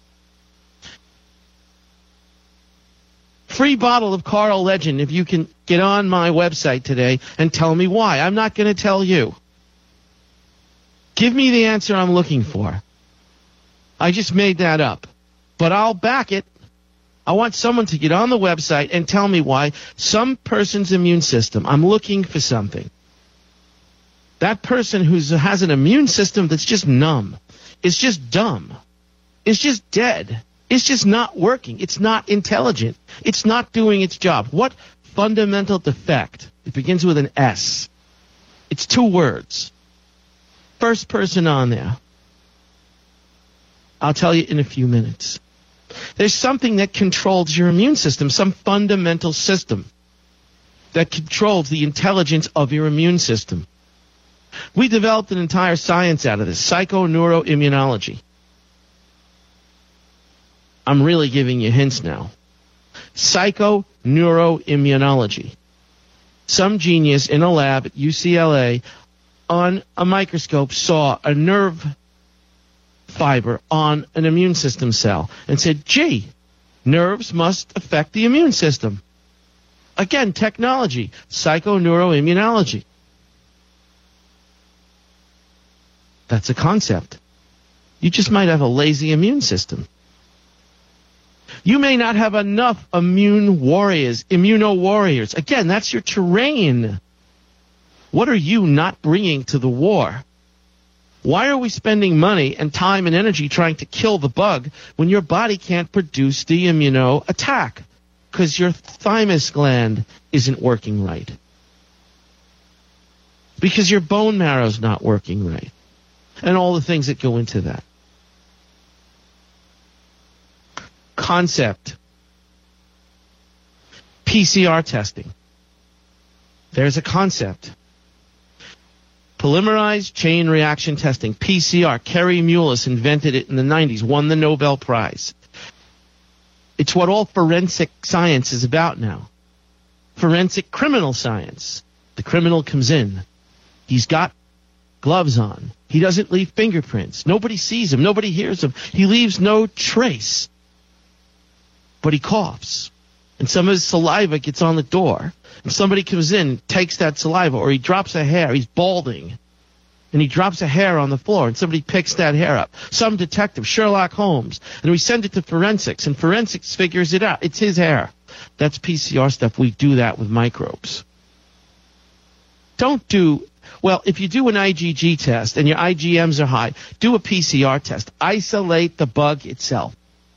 Free bottle of Carl Legend if you can get on my website today and tell me why. I'm not going to tell you. Give me the answer I'm looking for. I just made that up. But I'll back it. I want someone to get on the website and tell me why some person's immune system, I'm looking for something. That person who has an immune system that's just numb, is just dumb, is just dead, it's just not working, it's not intelligent, it's not doing its job. What fundamental defect? It begins with an S. It's 2 words. First person on there. I'll tell you in a few minutes. There's something that controls your immune system, some fundamental system that controls the intelligence of your immune system. We developed an entire science out of this, psychoneuroimmunology. I'm really giving you hints now. Psychoneuroimmunology. Some genius in a lab at UCLA on a microscope saw a nerve fiber on an immune system cell and said, gee, nerves must affect the immune system. Again, technology, psychoneuroimmunology. That's a concept. You just might have a lazy immune system. You may not have enough immuno warriors. Again, that's your terrain. What are you not bringing to the war? Why are we spending money and time and energy trying to kill the bug when your body can't produce the immuno attack? Because your thymus gland isn't working right. Because your bone marrow's not working right. And all the things that go into that. Concept. PCR testing. There's a concept. Polymerized chain reaction testing, PCR. Kerry Mullis invented it in the 90s, won the Nobel Prize. It's what all forensic science is about now. Forensic criminal science. The criminal comes in. He's got gloves on. He doesn't leave fingerprints. Nobody sees him. Nobody hears him. He leaves no trace. But he coughs. And some of his saliva gets on the door. And somebody comes in, takes that saliva, or he drops a hair. He's balding. And he drops a hair on the floor, and somebody picks that hair up. Some detective, Sherlock Holmes. And we send it to forensics, and forensics figures it out. It's his hair. That's PCR stuff. We do that with microbes. Well, if you do an IgG test and your IgMs are high, do a PCR test. Isolate the bug itself.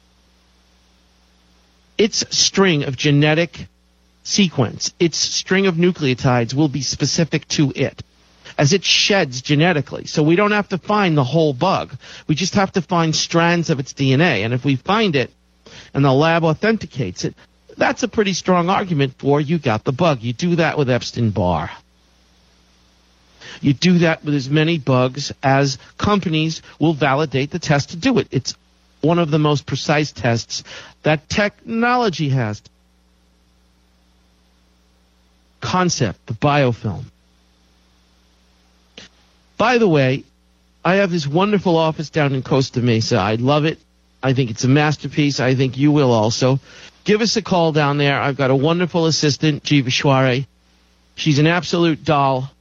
Its string of genetic sequence, its string of nucleotides will be specific to it as it sheds genetically. So we don't have to find the whole bug. We just have to find strands of its DNA. And if we find it and the lab authenticates it, that's a pretty strong argument for you got the bug. You do that with Epstein-Barr. You do that with as many bugs as companies will validate the test to do it. It's one of the most precise tests that technology has. Concept, the biofilm. By the way, I have this wonderful office down in Costa Mesa. I love it. I think it's a masterpiece. I think you will also. Give us a call down there. I've got a wonderful assistant, Jeeva. She's an absolute doll.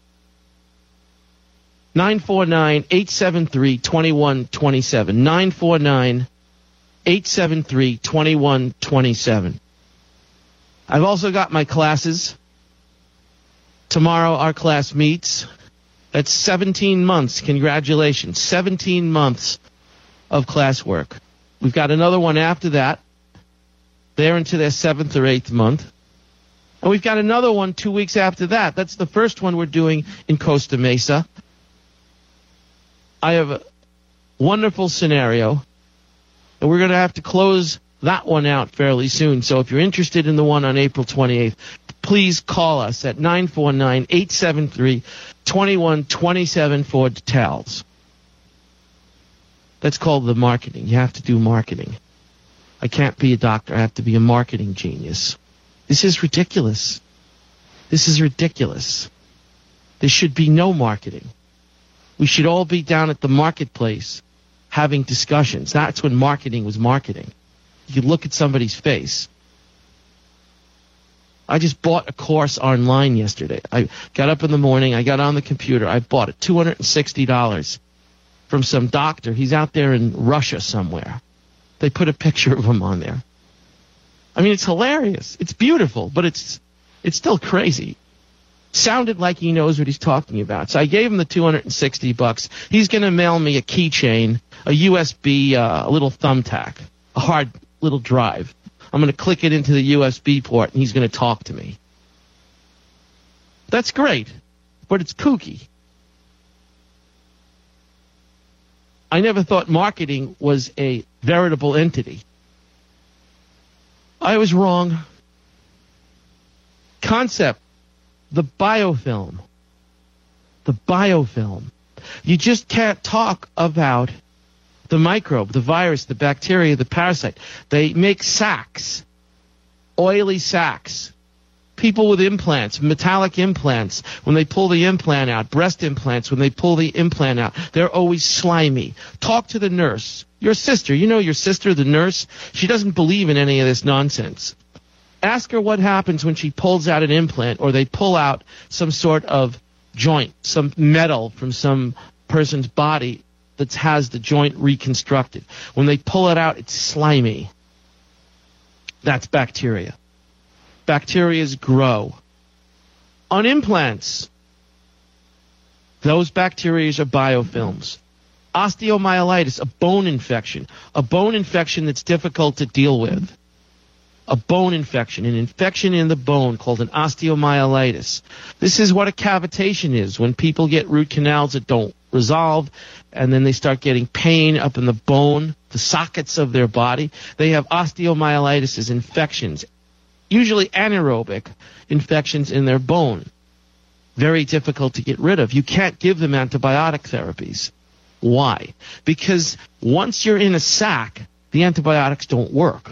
949-873-2127. 949-873-2127. I've also got my classes. Tomorrow our class meets. That's 17 months. Congratulations. 17 months of classwork. We've got another one after that. They're into their 7th or 8th month. And we've got another one 2 weeks after that. That's the first one we're doing in Costa Mesa. I have a wonderful scenario, and we're going to have to close that one out fairly soon. So if you're interested in the one on April 28th, please call us at 949-873-2127 for details. That's called the marketing. You have to do marketing. I can't be a doctor. I have to be a marketing genius. This is ridiculous. This is ridiculous. There should be no marketing. We should all be down at the marketplace having discussions. That's when marketing was marketing. You could look at somebody's face. I just bought a course online yesterday. I got up in the morning. I got on the computer. I bought it, $260 from some doctor. He's out there in Russia somewhere. They put a picture of him on there. I mean, it's hilarious. It's beautiful, but it's still crazy. Sounded like he knows what he's talking about. So I gave him the $260. He's going to mail me a keychain, a USB, a little thumbtack, a hard little drive. I'm going to click it into the USB port, and he's going to talk to me. That's great, but it's kooky. I never thought marketing was a veritable entity. I was wrong. Concept. The biofilm. The biofilm. You just can't talk about the microbe, the virus, the bacteria, the parasite. They make sacs, oily sacs, People with implants, metallic implants, when they pull the implant out, breast implants, when they pull the implant out, they're always slimy. Talk to the nurse. Your sister, you know your sister, the nurse, she doesn't believe in any of this nonsense. Ask her what happens when she pulls out an implant or they pull out some sort of joint, some metal from some person's body that has the joint reconstructed. When they pull it out, it's slimy. That's bacteria. Bacteria grow. On implants, those bacteria are biofilms. Osteomyelitis, a bone infection that's difficult to deal with. A bone infection, an infection in the bone called an osteomyelitis. This is what a cavitation is, when people get root canals that don't resolve, and then they start getting pain up in the bone, the sockets of their body. They have osteomyelitis as infections, usually anaerobic infections in their bone. Very difficult to get rid of. You can't give them antibiotic therapies. Why? Because once you're in a sac, the antibiotics don't work.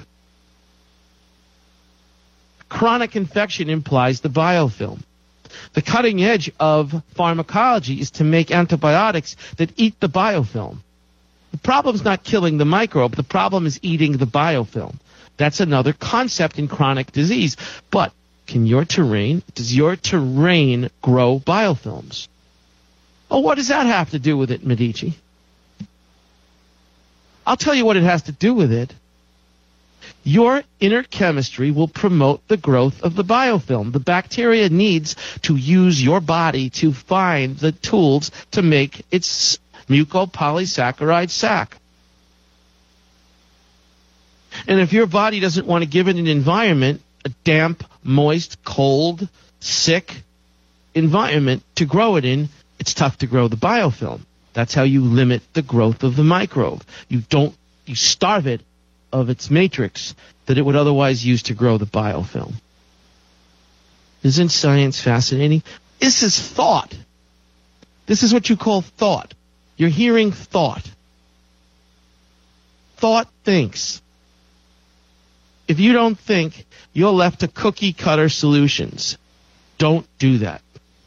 Chronic infection implies the biofilm. The cutting edge of pharmacology is to make antibiotics that eat the biofilm. The problem's not killing the microbe. The problem is eating the biofilm. That's another concept in chronic disease. But does your terrain grow biofilms? Oh, what does that have to do with it, Medici? I'll tell you what it has to do with it. Your inner chemistry will promote the growth of the biofilm. The bacteria needs to use your body to find the tools to make its mucopolysaccharide sac. And if your body doesn't want to give it an environment, a damp, moist, cold, sick environment to grow it in, it's tough to grow the biofilm. That's how you limit the growth of the microbe. You starve it of its matrix that it would otherwise use to grow the biofilm. Isn't science fascinating? This is thought. This is what you call thought. You're hearing thought. Thought thinks. If you don't think, you're left to cookie-cutter solutions. Don't do that.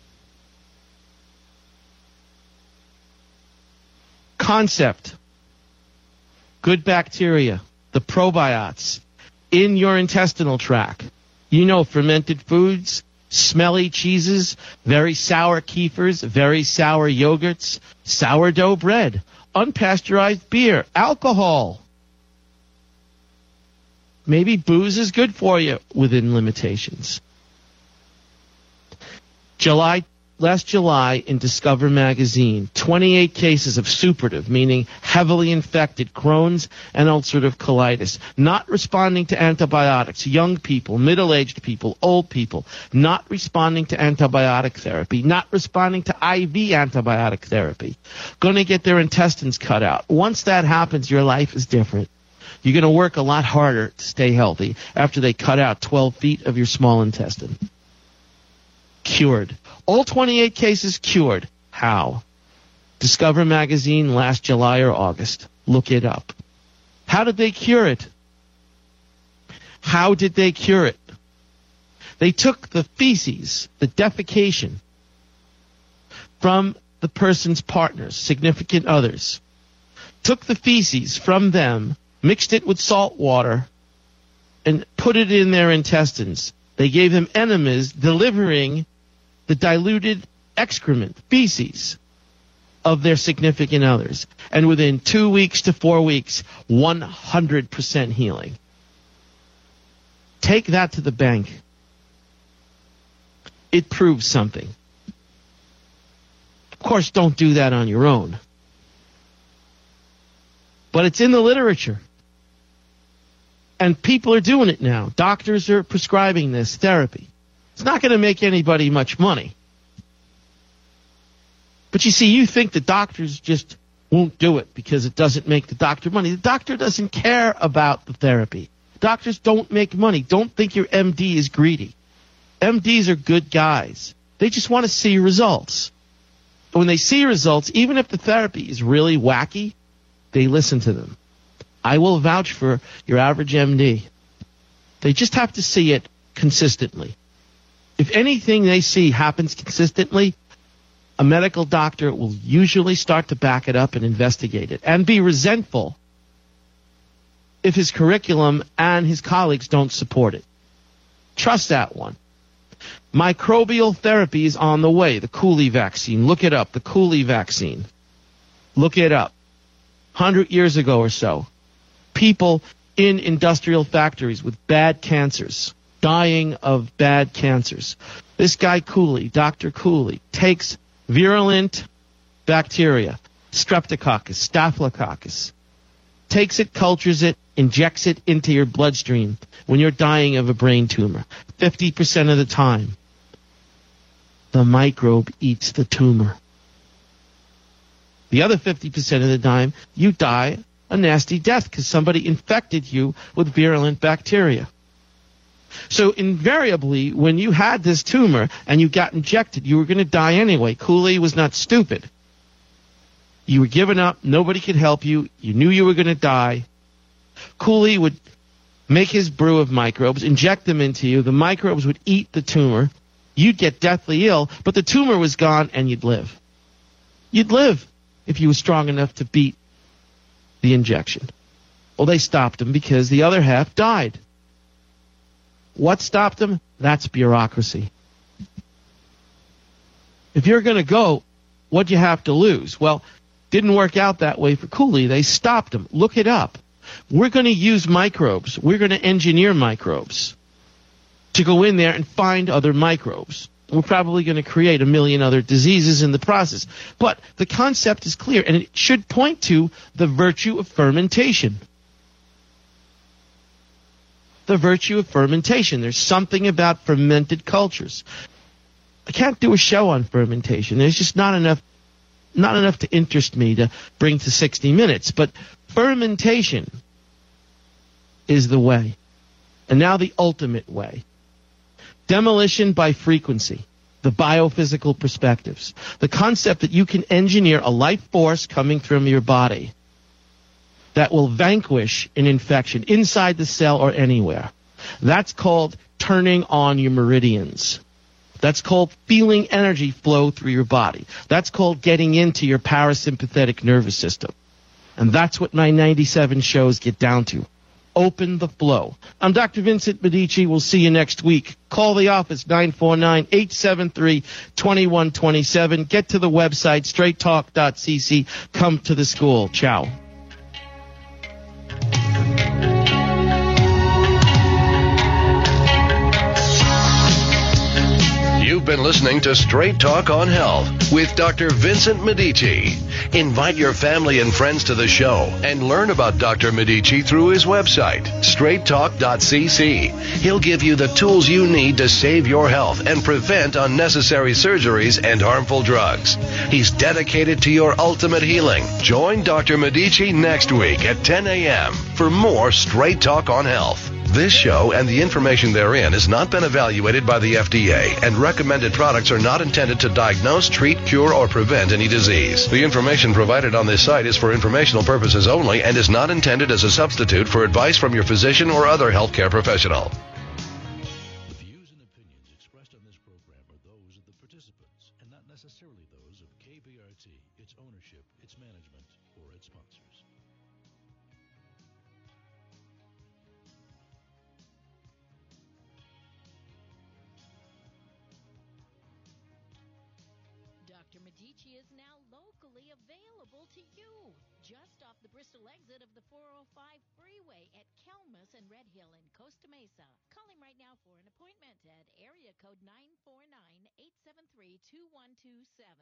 Concept. Good bacteria. The probiots in your intestinal tract. You know, fermented foods, smelly cheeses, very sour kefirs, very sour yogurts, sourdough bread, unpasteurized beer, alcohol. Maybe booze is good for you within limitations. Last July in Discover magazine, 28 cases of suppurative, meaning heavily infected Crohn's and ulcerative colitis, not responding to antibiotics, young people, middle-aged people, old people, not responding to antibiotic therapy, not responding to IV antibiotic therapy, going to get their intestines cut out. Once that happens, your life is different. You're going to work a lot harder to stay healthy after they cut out 12 feet of your small intestine. Cured. All 28 cases cured. How? Discover magazine last July or August. Look it up. How did they cure it? How did they cure it? They took the feces, the defecation, from the person's partners, significant others, took the feces from them, mixed it with salt water, and put it in their intestines. They gave them enemas delivering the diluted excrement, feces, of their significant others. And within 2 weeks to 4 weeks, 100% healing. Take that to the bank. It proves something. Of course, don't do that on your own. But it's in the literature. And people are doing it now. Doctors are prescribing this therapy. It's not going to make anybody much money. But you see, you think the doctors just won't do it because it doesn't make the doctor money. The doctor doesn't care about the therapy. Doctors don't make money. Don't think your MD is greedy. MDs are good guys. They just want to see results. But when they see results, even if the therapy is really wacky, they listen to them. I will vouch for your average MD. They just have to see it consistently. If anything they see happens consistently, a medical doctor will usually start to back it up and investigate it and be resentful if his curriculum and his colleagues don't support it. Trust that one. Microbial therapy is on the way. The Cooley vaccine. Look it up. The Cooley vaccine. Look it up. 100 years ago or so, people in industrial factories with bad cancers, dying of bad cancers. This guy Cooley, Dr. Cooley, takes virulent bacteria, streptococcus, staphylococcus, takes it, cultures it, injects it into your bloodstream when you're dying of a brain tumor. 50% of the time, the microbe eats the tumor. The other 50% of the time, you die a nasty death because somebody infected you with virulent bacteria. So invariably, when you had this tumor and you got injected, you were going to die anyway. Cooley was not stupid. You were given up. Nobody could help you. You knew you were going to die. Cooley would make his brew of microbes, inject them into you. The microbes would eat the tumor. You'd get deathly ill, but the tumor was gone and you'd live. You'd live if you were strong enough to beat the injection. Well, they stopped him because the other half died. What stopped him? That's bureaucracy. If you're going to go, what do you have to lose? Well, didn't work out that way for Cooley. They stopped him. Look it up. We're going to use microbes. We're going to engineer microbes to go in there and find other microbes. We're probably going to create a million other diseases in the process. But the concept is clear, and it should point to the virtue of fermentation. The virtue of fermentation. There's something about fermented cultures. I can't do a show on fermentation. There's just not enough to interest me to bring to 60 minutes. But fermentation is the way. And now the ultimate way. Demolition by frequency. The biophysical perspectives. The concept that you can engineer a life force coming from your body that will vanquish an infection inside the cell or anywhere. That's called turning on your meridians. That's called feeling energy flow through your body. That's called getting into your parasympathetic nervous system. And that's what my 97 shows get down to. Open the flow. I'm Dr. Vincent Medici. We'll see you next week. Call the office, 949-873-2127. Get to the website, straighttalk.cc. Come to the school. Ciao. You've been listening to Straight Talk on Health with Dr. Vincent Medici. Invite your family and friends to the show and learn about Dr. Medici through his website, straighttalk.cc. He'll give you the tools you need to save your health and prevent unnecessary surgeries and harmful drugs. He's dedicated to your ultimate healing. Join Dr. Medici next week at 10 a.m. for more Straight Talk on Health. This show and the information therein has not been evaluated by the FDA, and recommended products are not intended to diagnose, treat, cure, or prevent any disease. The information provided on this site is for informational purposes only and is not intended as a substitute for advice from your physician or other healthcare professional. The views and opinions expressed on this program are those of the participants and not necessarily those of KBRT, its ownership, its management, or its sponsors. Dr. Medici is now locally available to you. Just off the Bristol exit of the 405 freeway at Kelmus and Red Hill in Costa Mesa. Call him right now for an appointment at area code 949-873-2127.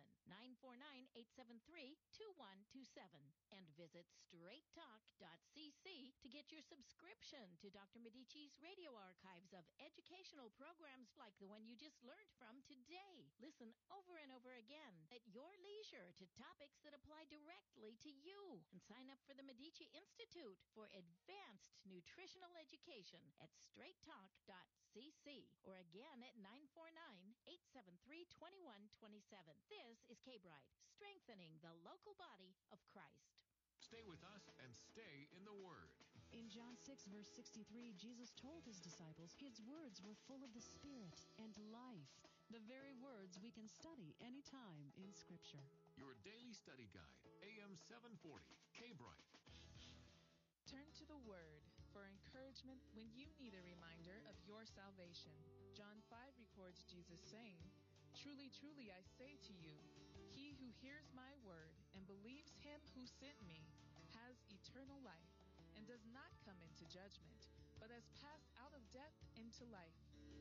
949-873-2127. And visit straighttalk.cc to get your subscription to Dr. Medici's radio archives of educational programs like the one you just learned from today. Listen over and over again at your leisure to topics that apply directly to you. And sign up for the Medici Institute for Advanced Nutritional Education at straighttalk.cc or again at 949-873-2127. This is K-Bright, strengthening the local body of Christ. Stay with us and stay in the Word. In John 6, verse 63, Jesus told his disciples his words were full of the Spirit and life, the very words we can study anytime in Scripture. Your daily study guide, AM 740, K-Bright. Turn to the Word for encouragement when you need a reminder of your salvation. John 5 records Jesus saying, "Truly, truly, I say to you, he who hears my word and believes him who sent me has eternal life and does not come into judgment, but has passed out of death into life."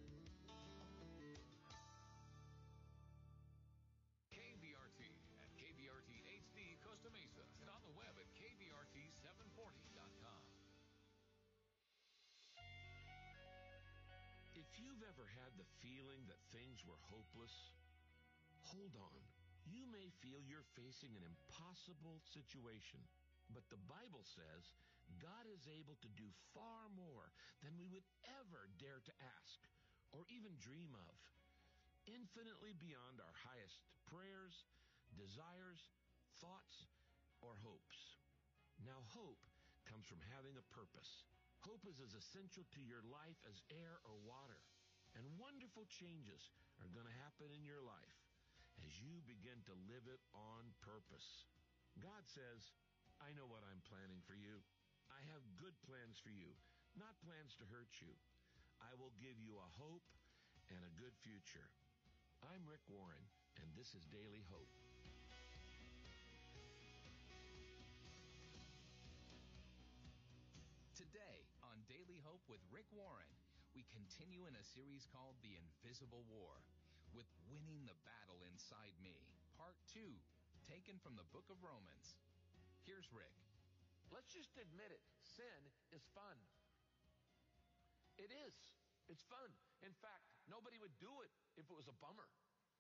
KVRT at KVRT HD Costa Mesa and on the web at KVRT740.com. If you've ever had the feeling that things were hopeless, hold on. You may feel you're facing an impossible situation, but the Bible says God is able to do far more than we would ever dare to ask or even dream of. Infinitely beyond our highest prayers, desires, thoughts, or hopes. Now, hope comes from having a purpose. Hope is as essential to your life as air or water. And wonderful changes are going to happen in your life as you begin to live it on purpose. God says, "I know what I'm planning for you. I have good plans for you, not plans to hurt you. I will give you a hope and a good future." I'm Rick Warren, and this is Daily Hope. Today on Daily Hope with Rick Warren, we continue in a series called The Invisible War with Winning the Battle Inside Me, Part 2, taken from the book of Romans. Here's Rick. Let's just admit it. Sin is fun. It is. It's fun. In fact, nobody would do it if it was a bummer.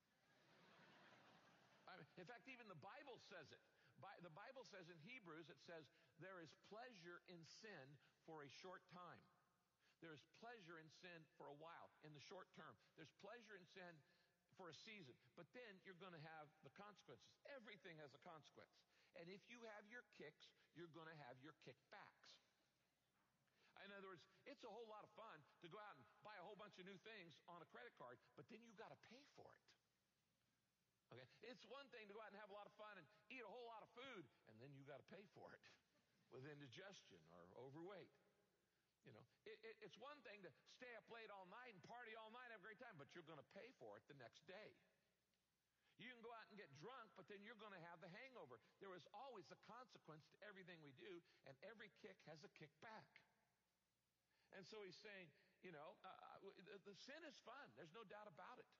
In fact, even the Bible says it. The Bible says in Hebrews, it says, there is pleasure in sin for a short time. There is pleasure in sin for a while, in the short term. There's pleasure in sin for a season. But then you're going to have the consequences. Everything has a consequence. And if you have your kicks, you're going to have your kickbacks. In other words, it's a whole lot of fun to go out and buy a whole bunch of new things on a credit card, but then you've got to pay for it. Okay? It's one thing to go out and have a lot of fun and eat a whole lot of food, and then you've got to pay for it with indigestion or overweight. You know, it's one thing to stay up late all night and party all night, have a great time, but you're going to pay for it the next day. You can go out and get drunk, but then you're going to have the hangover. There is always a consequence to everything we do, and every kick has a kickback. And so he's saying, you know, the sin is fun. There's no doubt about it.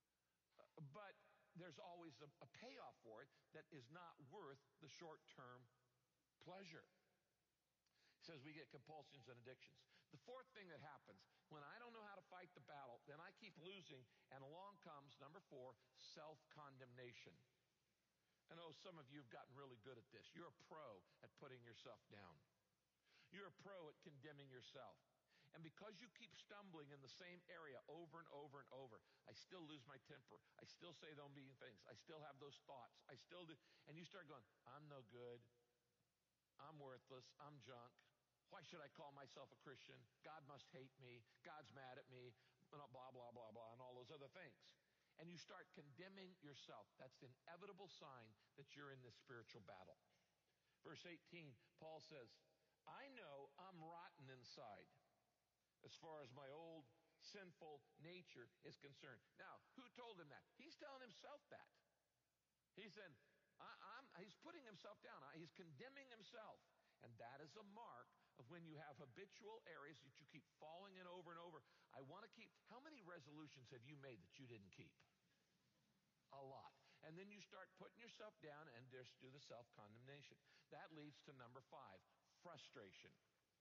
But there's always a payoff for it that is not worth the short-term pleasure. He says we get compulsions and addictions. The fourth thing that happens, when I don't know how to fight the battle, then I keep losing, and along comes, number 4, self-condemnation. I know some of you have gotten really good at this. You're a pro at putting yourself down. You're a pro at condemning yourself. And because you keep stumbling in the same area over and over and over, I still lose my temper. I still say those mean things. I still have those thoughts. I still do. And you start going, I'm no good. I'm worthless. I'm junk. Why should I call myself a Christian? God must hate me. God's mad at me. Blah, blah, blah, blah, and all those other things. And you start condemning yourself. That's the inevitable sign that you're in this spiritual battle. Verse 18, Paul says, I know I'm rotten inside as far as my old sinful nature is concerned. Now, who told him that? He's telling himself that. He said, he's putting himself down. He's condemning himself. And that is a mark of when you have habitual areas that you keep falling in over and over. I want to keep, how many resolutions have you made that you didn't keep? A lot. And then you start putting yourself down and just do the self-condemnation. That leads to number 5, frustration.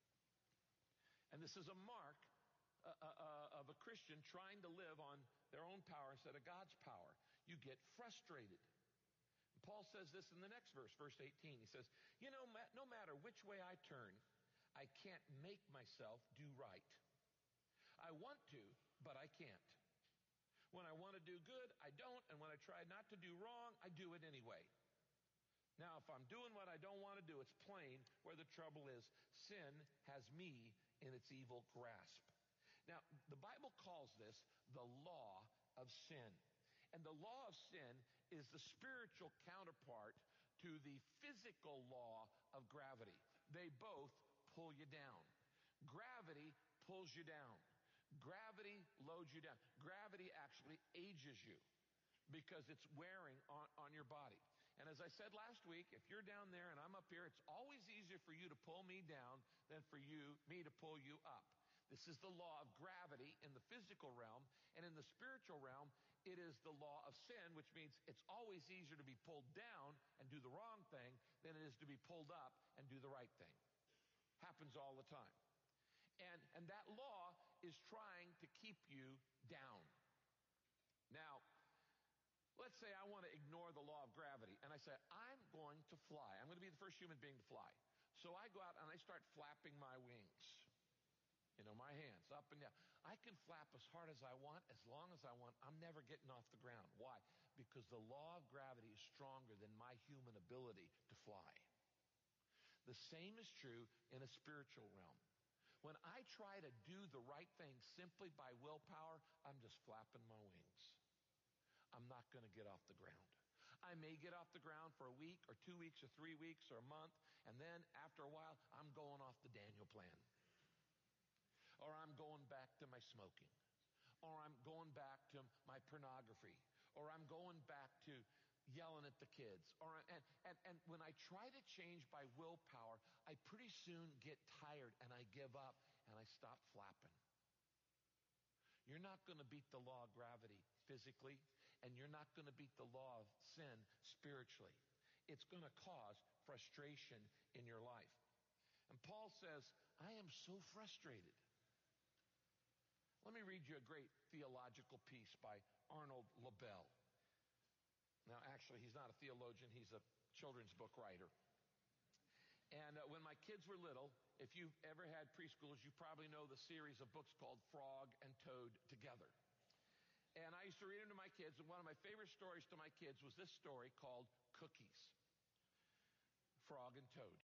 And this is a mark of a Christian trying to live on their own power instead of God's power. You get frustrated. And Paul says this in the next verse, verse 18. He says, you know, no matter which way I turn, I can't make myself do right. I want to, but I can't. When I want to do good, I don't. And when I try not to do wrong, I do it anyway. Now, if I'm doing what I don't want to do, it's plain where the trouble is. Sin has me in its evil grasp. Now, the Bible calls this the law of sin. And the law of sin is the spiritual counterpart to the physical law of gravity. They both pull you down. Gravity pulls you down. Gravity loads you down. Gravity actually ages you because it's wearing on your body. And as I said last week, if you're down there and I'm up here, it's always easier for you to pull me down than for me to pull you up. This is the law of gravity in the physical realm. And in the spiritual realm, it is the law of sin, which means it's always easier to be pulled down and do the wrong thing than it is to be pulled up and do the right thing. Happens all the time. And that law is trying to keep you down. Now, let's say I want to ignore the law of gravity, and I say, I'm going to fly. I'm going to be the first human being to fly. So I go out and I start flapping my wings. My hands up and down. I can flap as hard as I want, as long as I want. I'm never getting off the ground. Why? Because the law of gravity is stronger than my human ability to fly. The same is true in a spiritual realm. When I try to do the right thing simply by willpower, I'm just flapping my wings. I'm not going to get off the ground. I may get off the ground for a week or 2 weeks or 3 weeks or a month, and then after a while, I'm going off the Daniel plan. Or I'm going back to my smoking. Or I'm going back to my pornography. Or I'm going back to yelling at the kids. And when I try to change by willpower, I pretty soon get tired and I give up and I stop flapping. You're not going to beat the law of gravity physically, and you're not going to beat the law of sin spiritually. It's going to cause frustration in your life. And Paul says, I am so frustrated. Let me read you a great theological piece by Arnold Lobel. Now, actually, he's not a theologian. He's a children's book writer. And when my kids were little, if you've ever had preschoolers, you probably know the series of books called Frog and Toad Together. And I used to read them to my kids, and one of my favorite stories to my kids was this story called Cookies. Frog and Toad.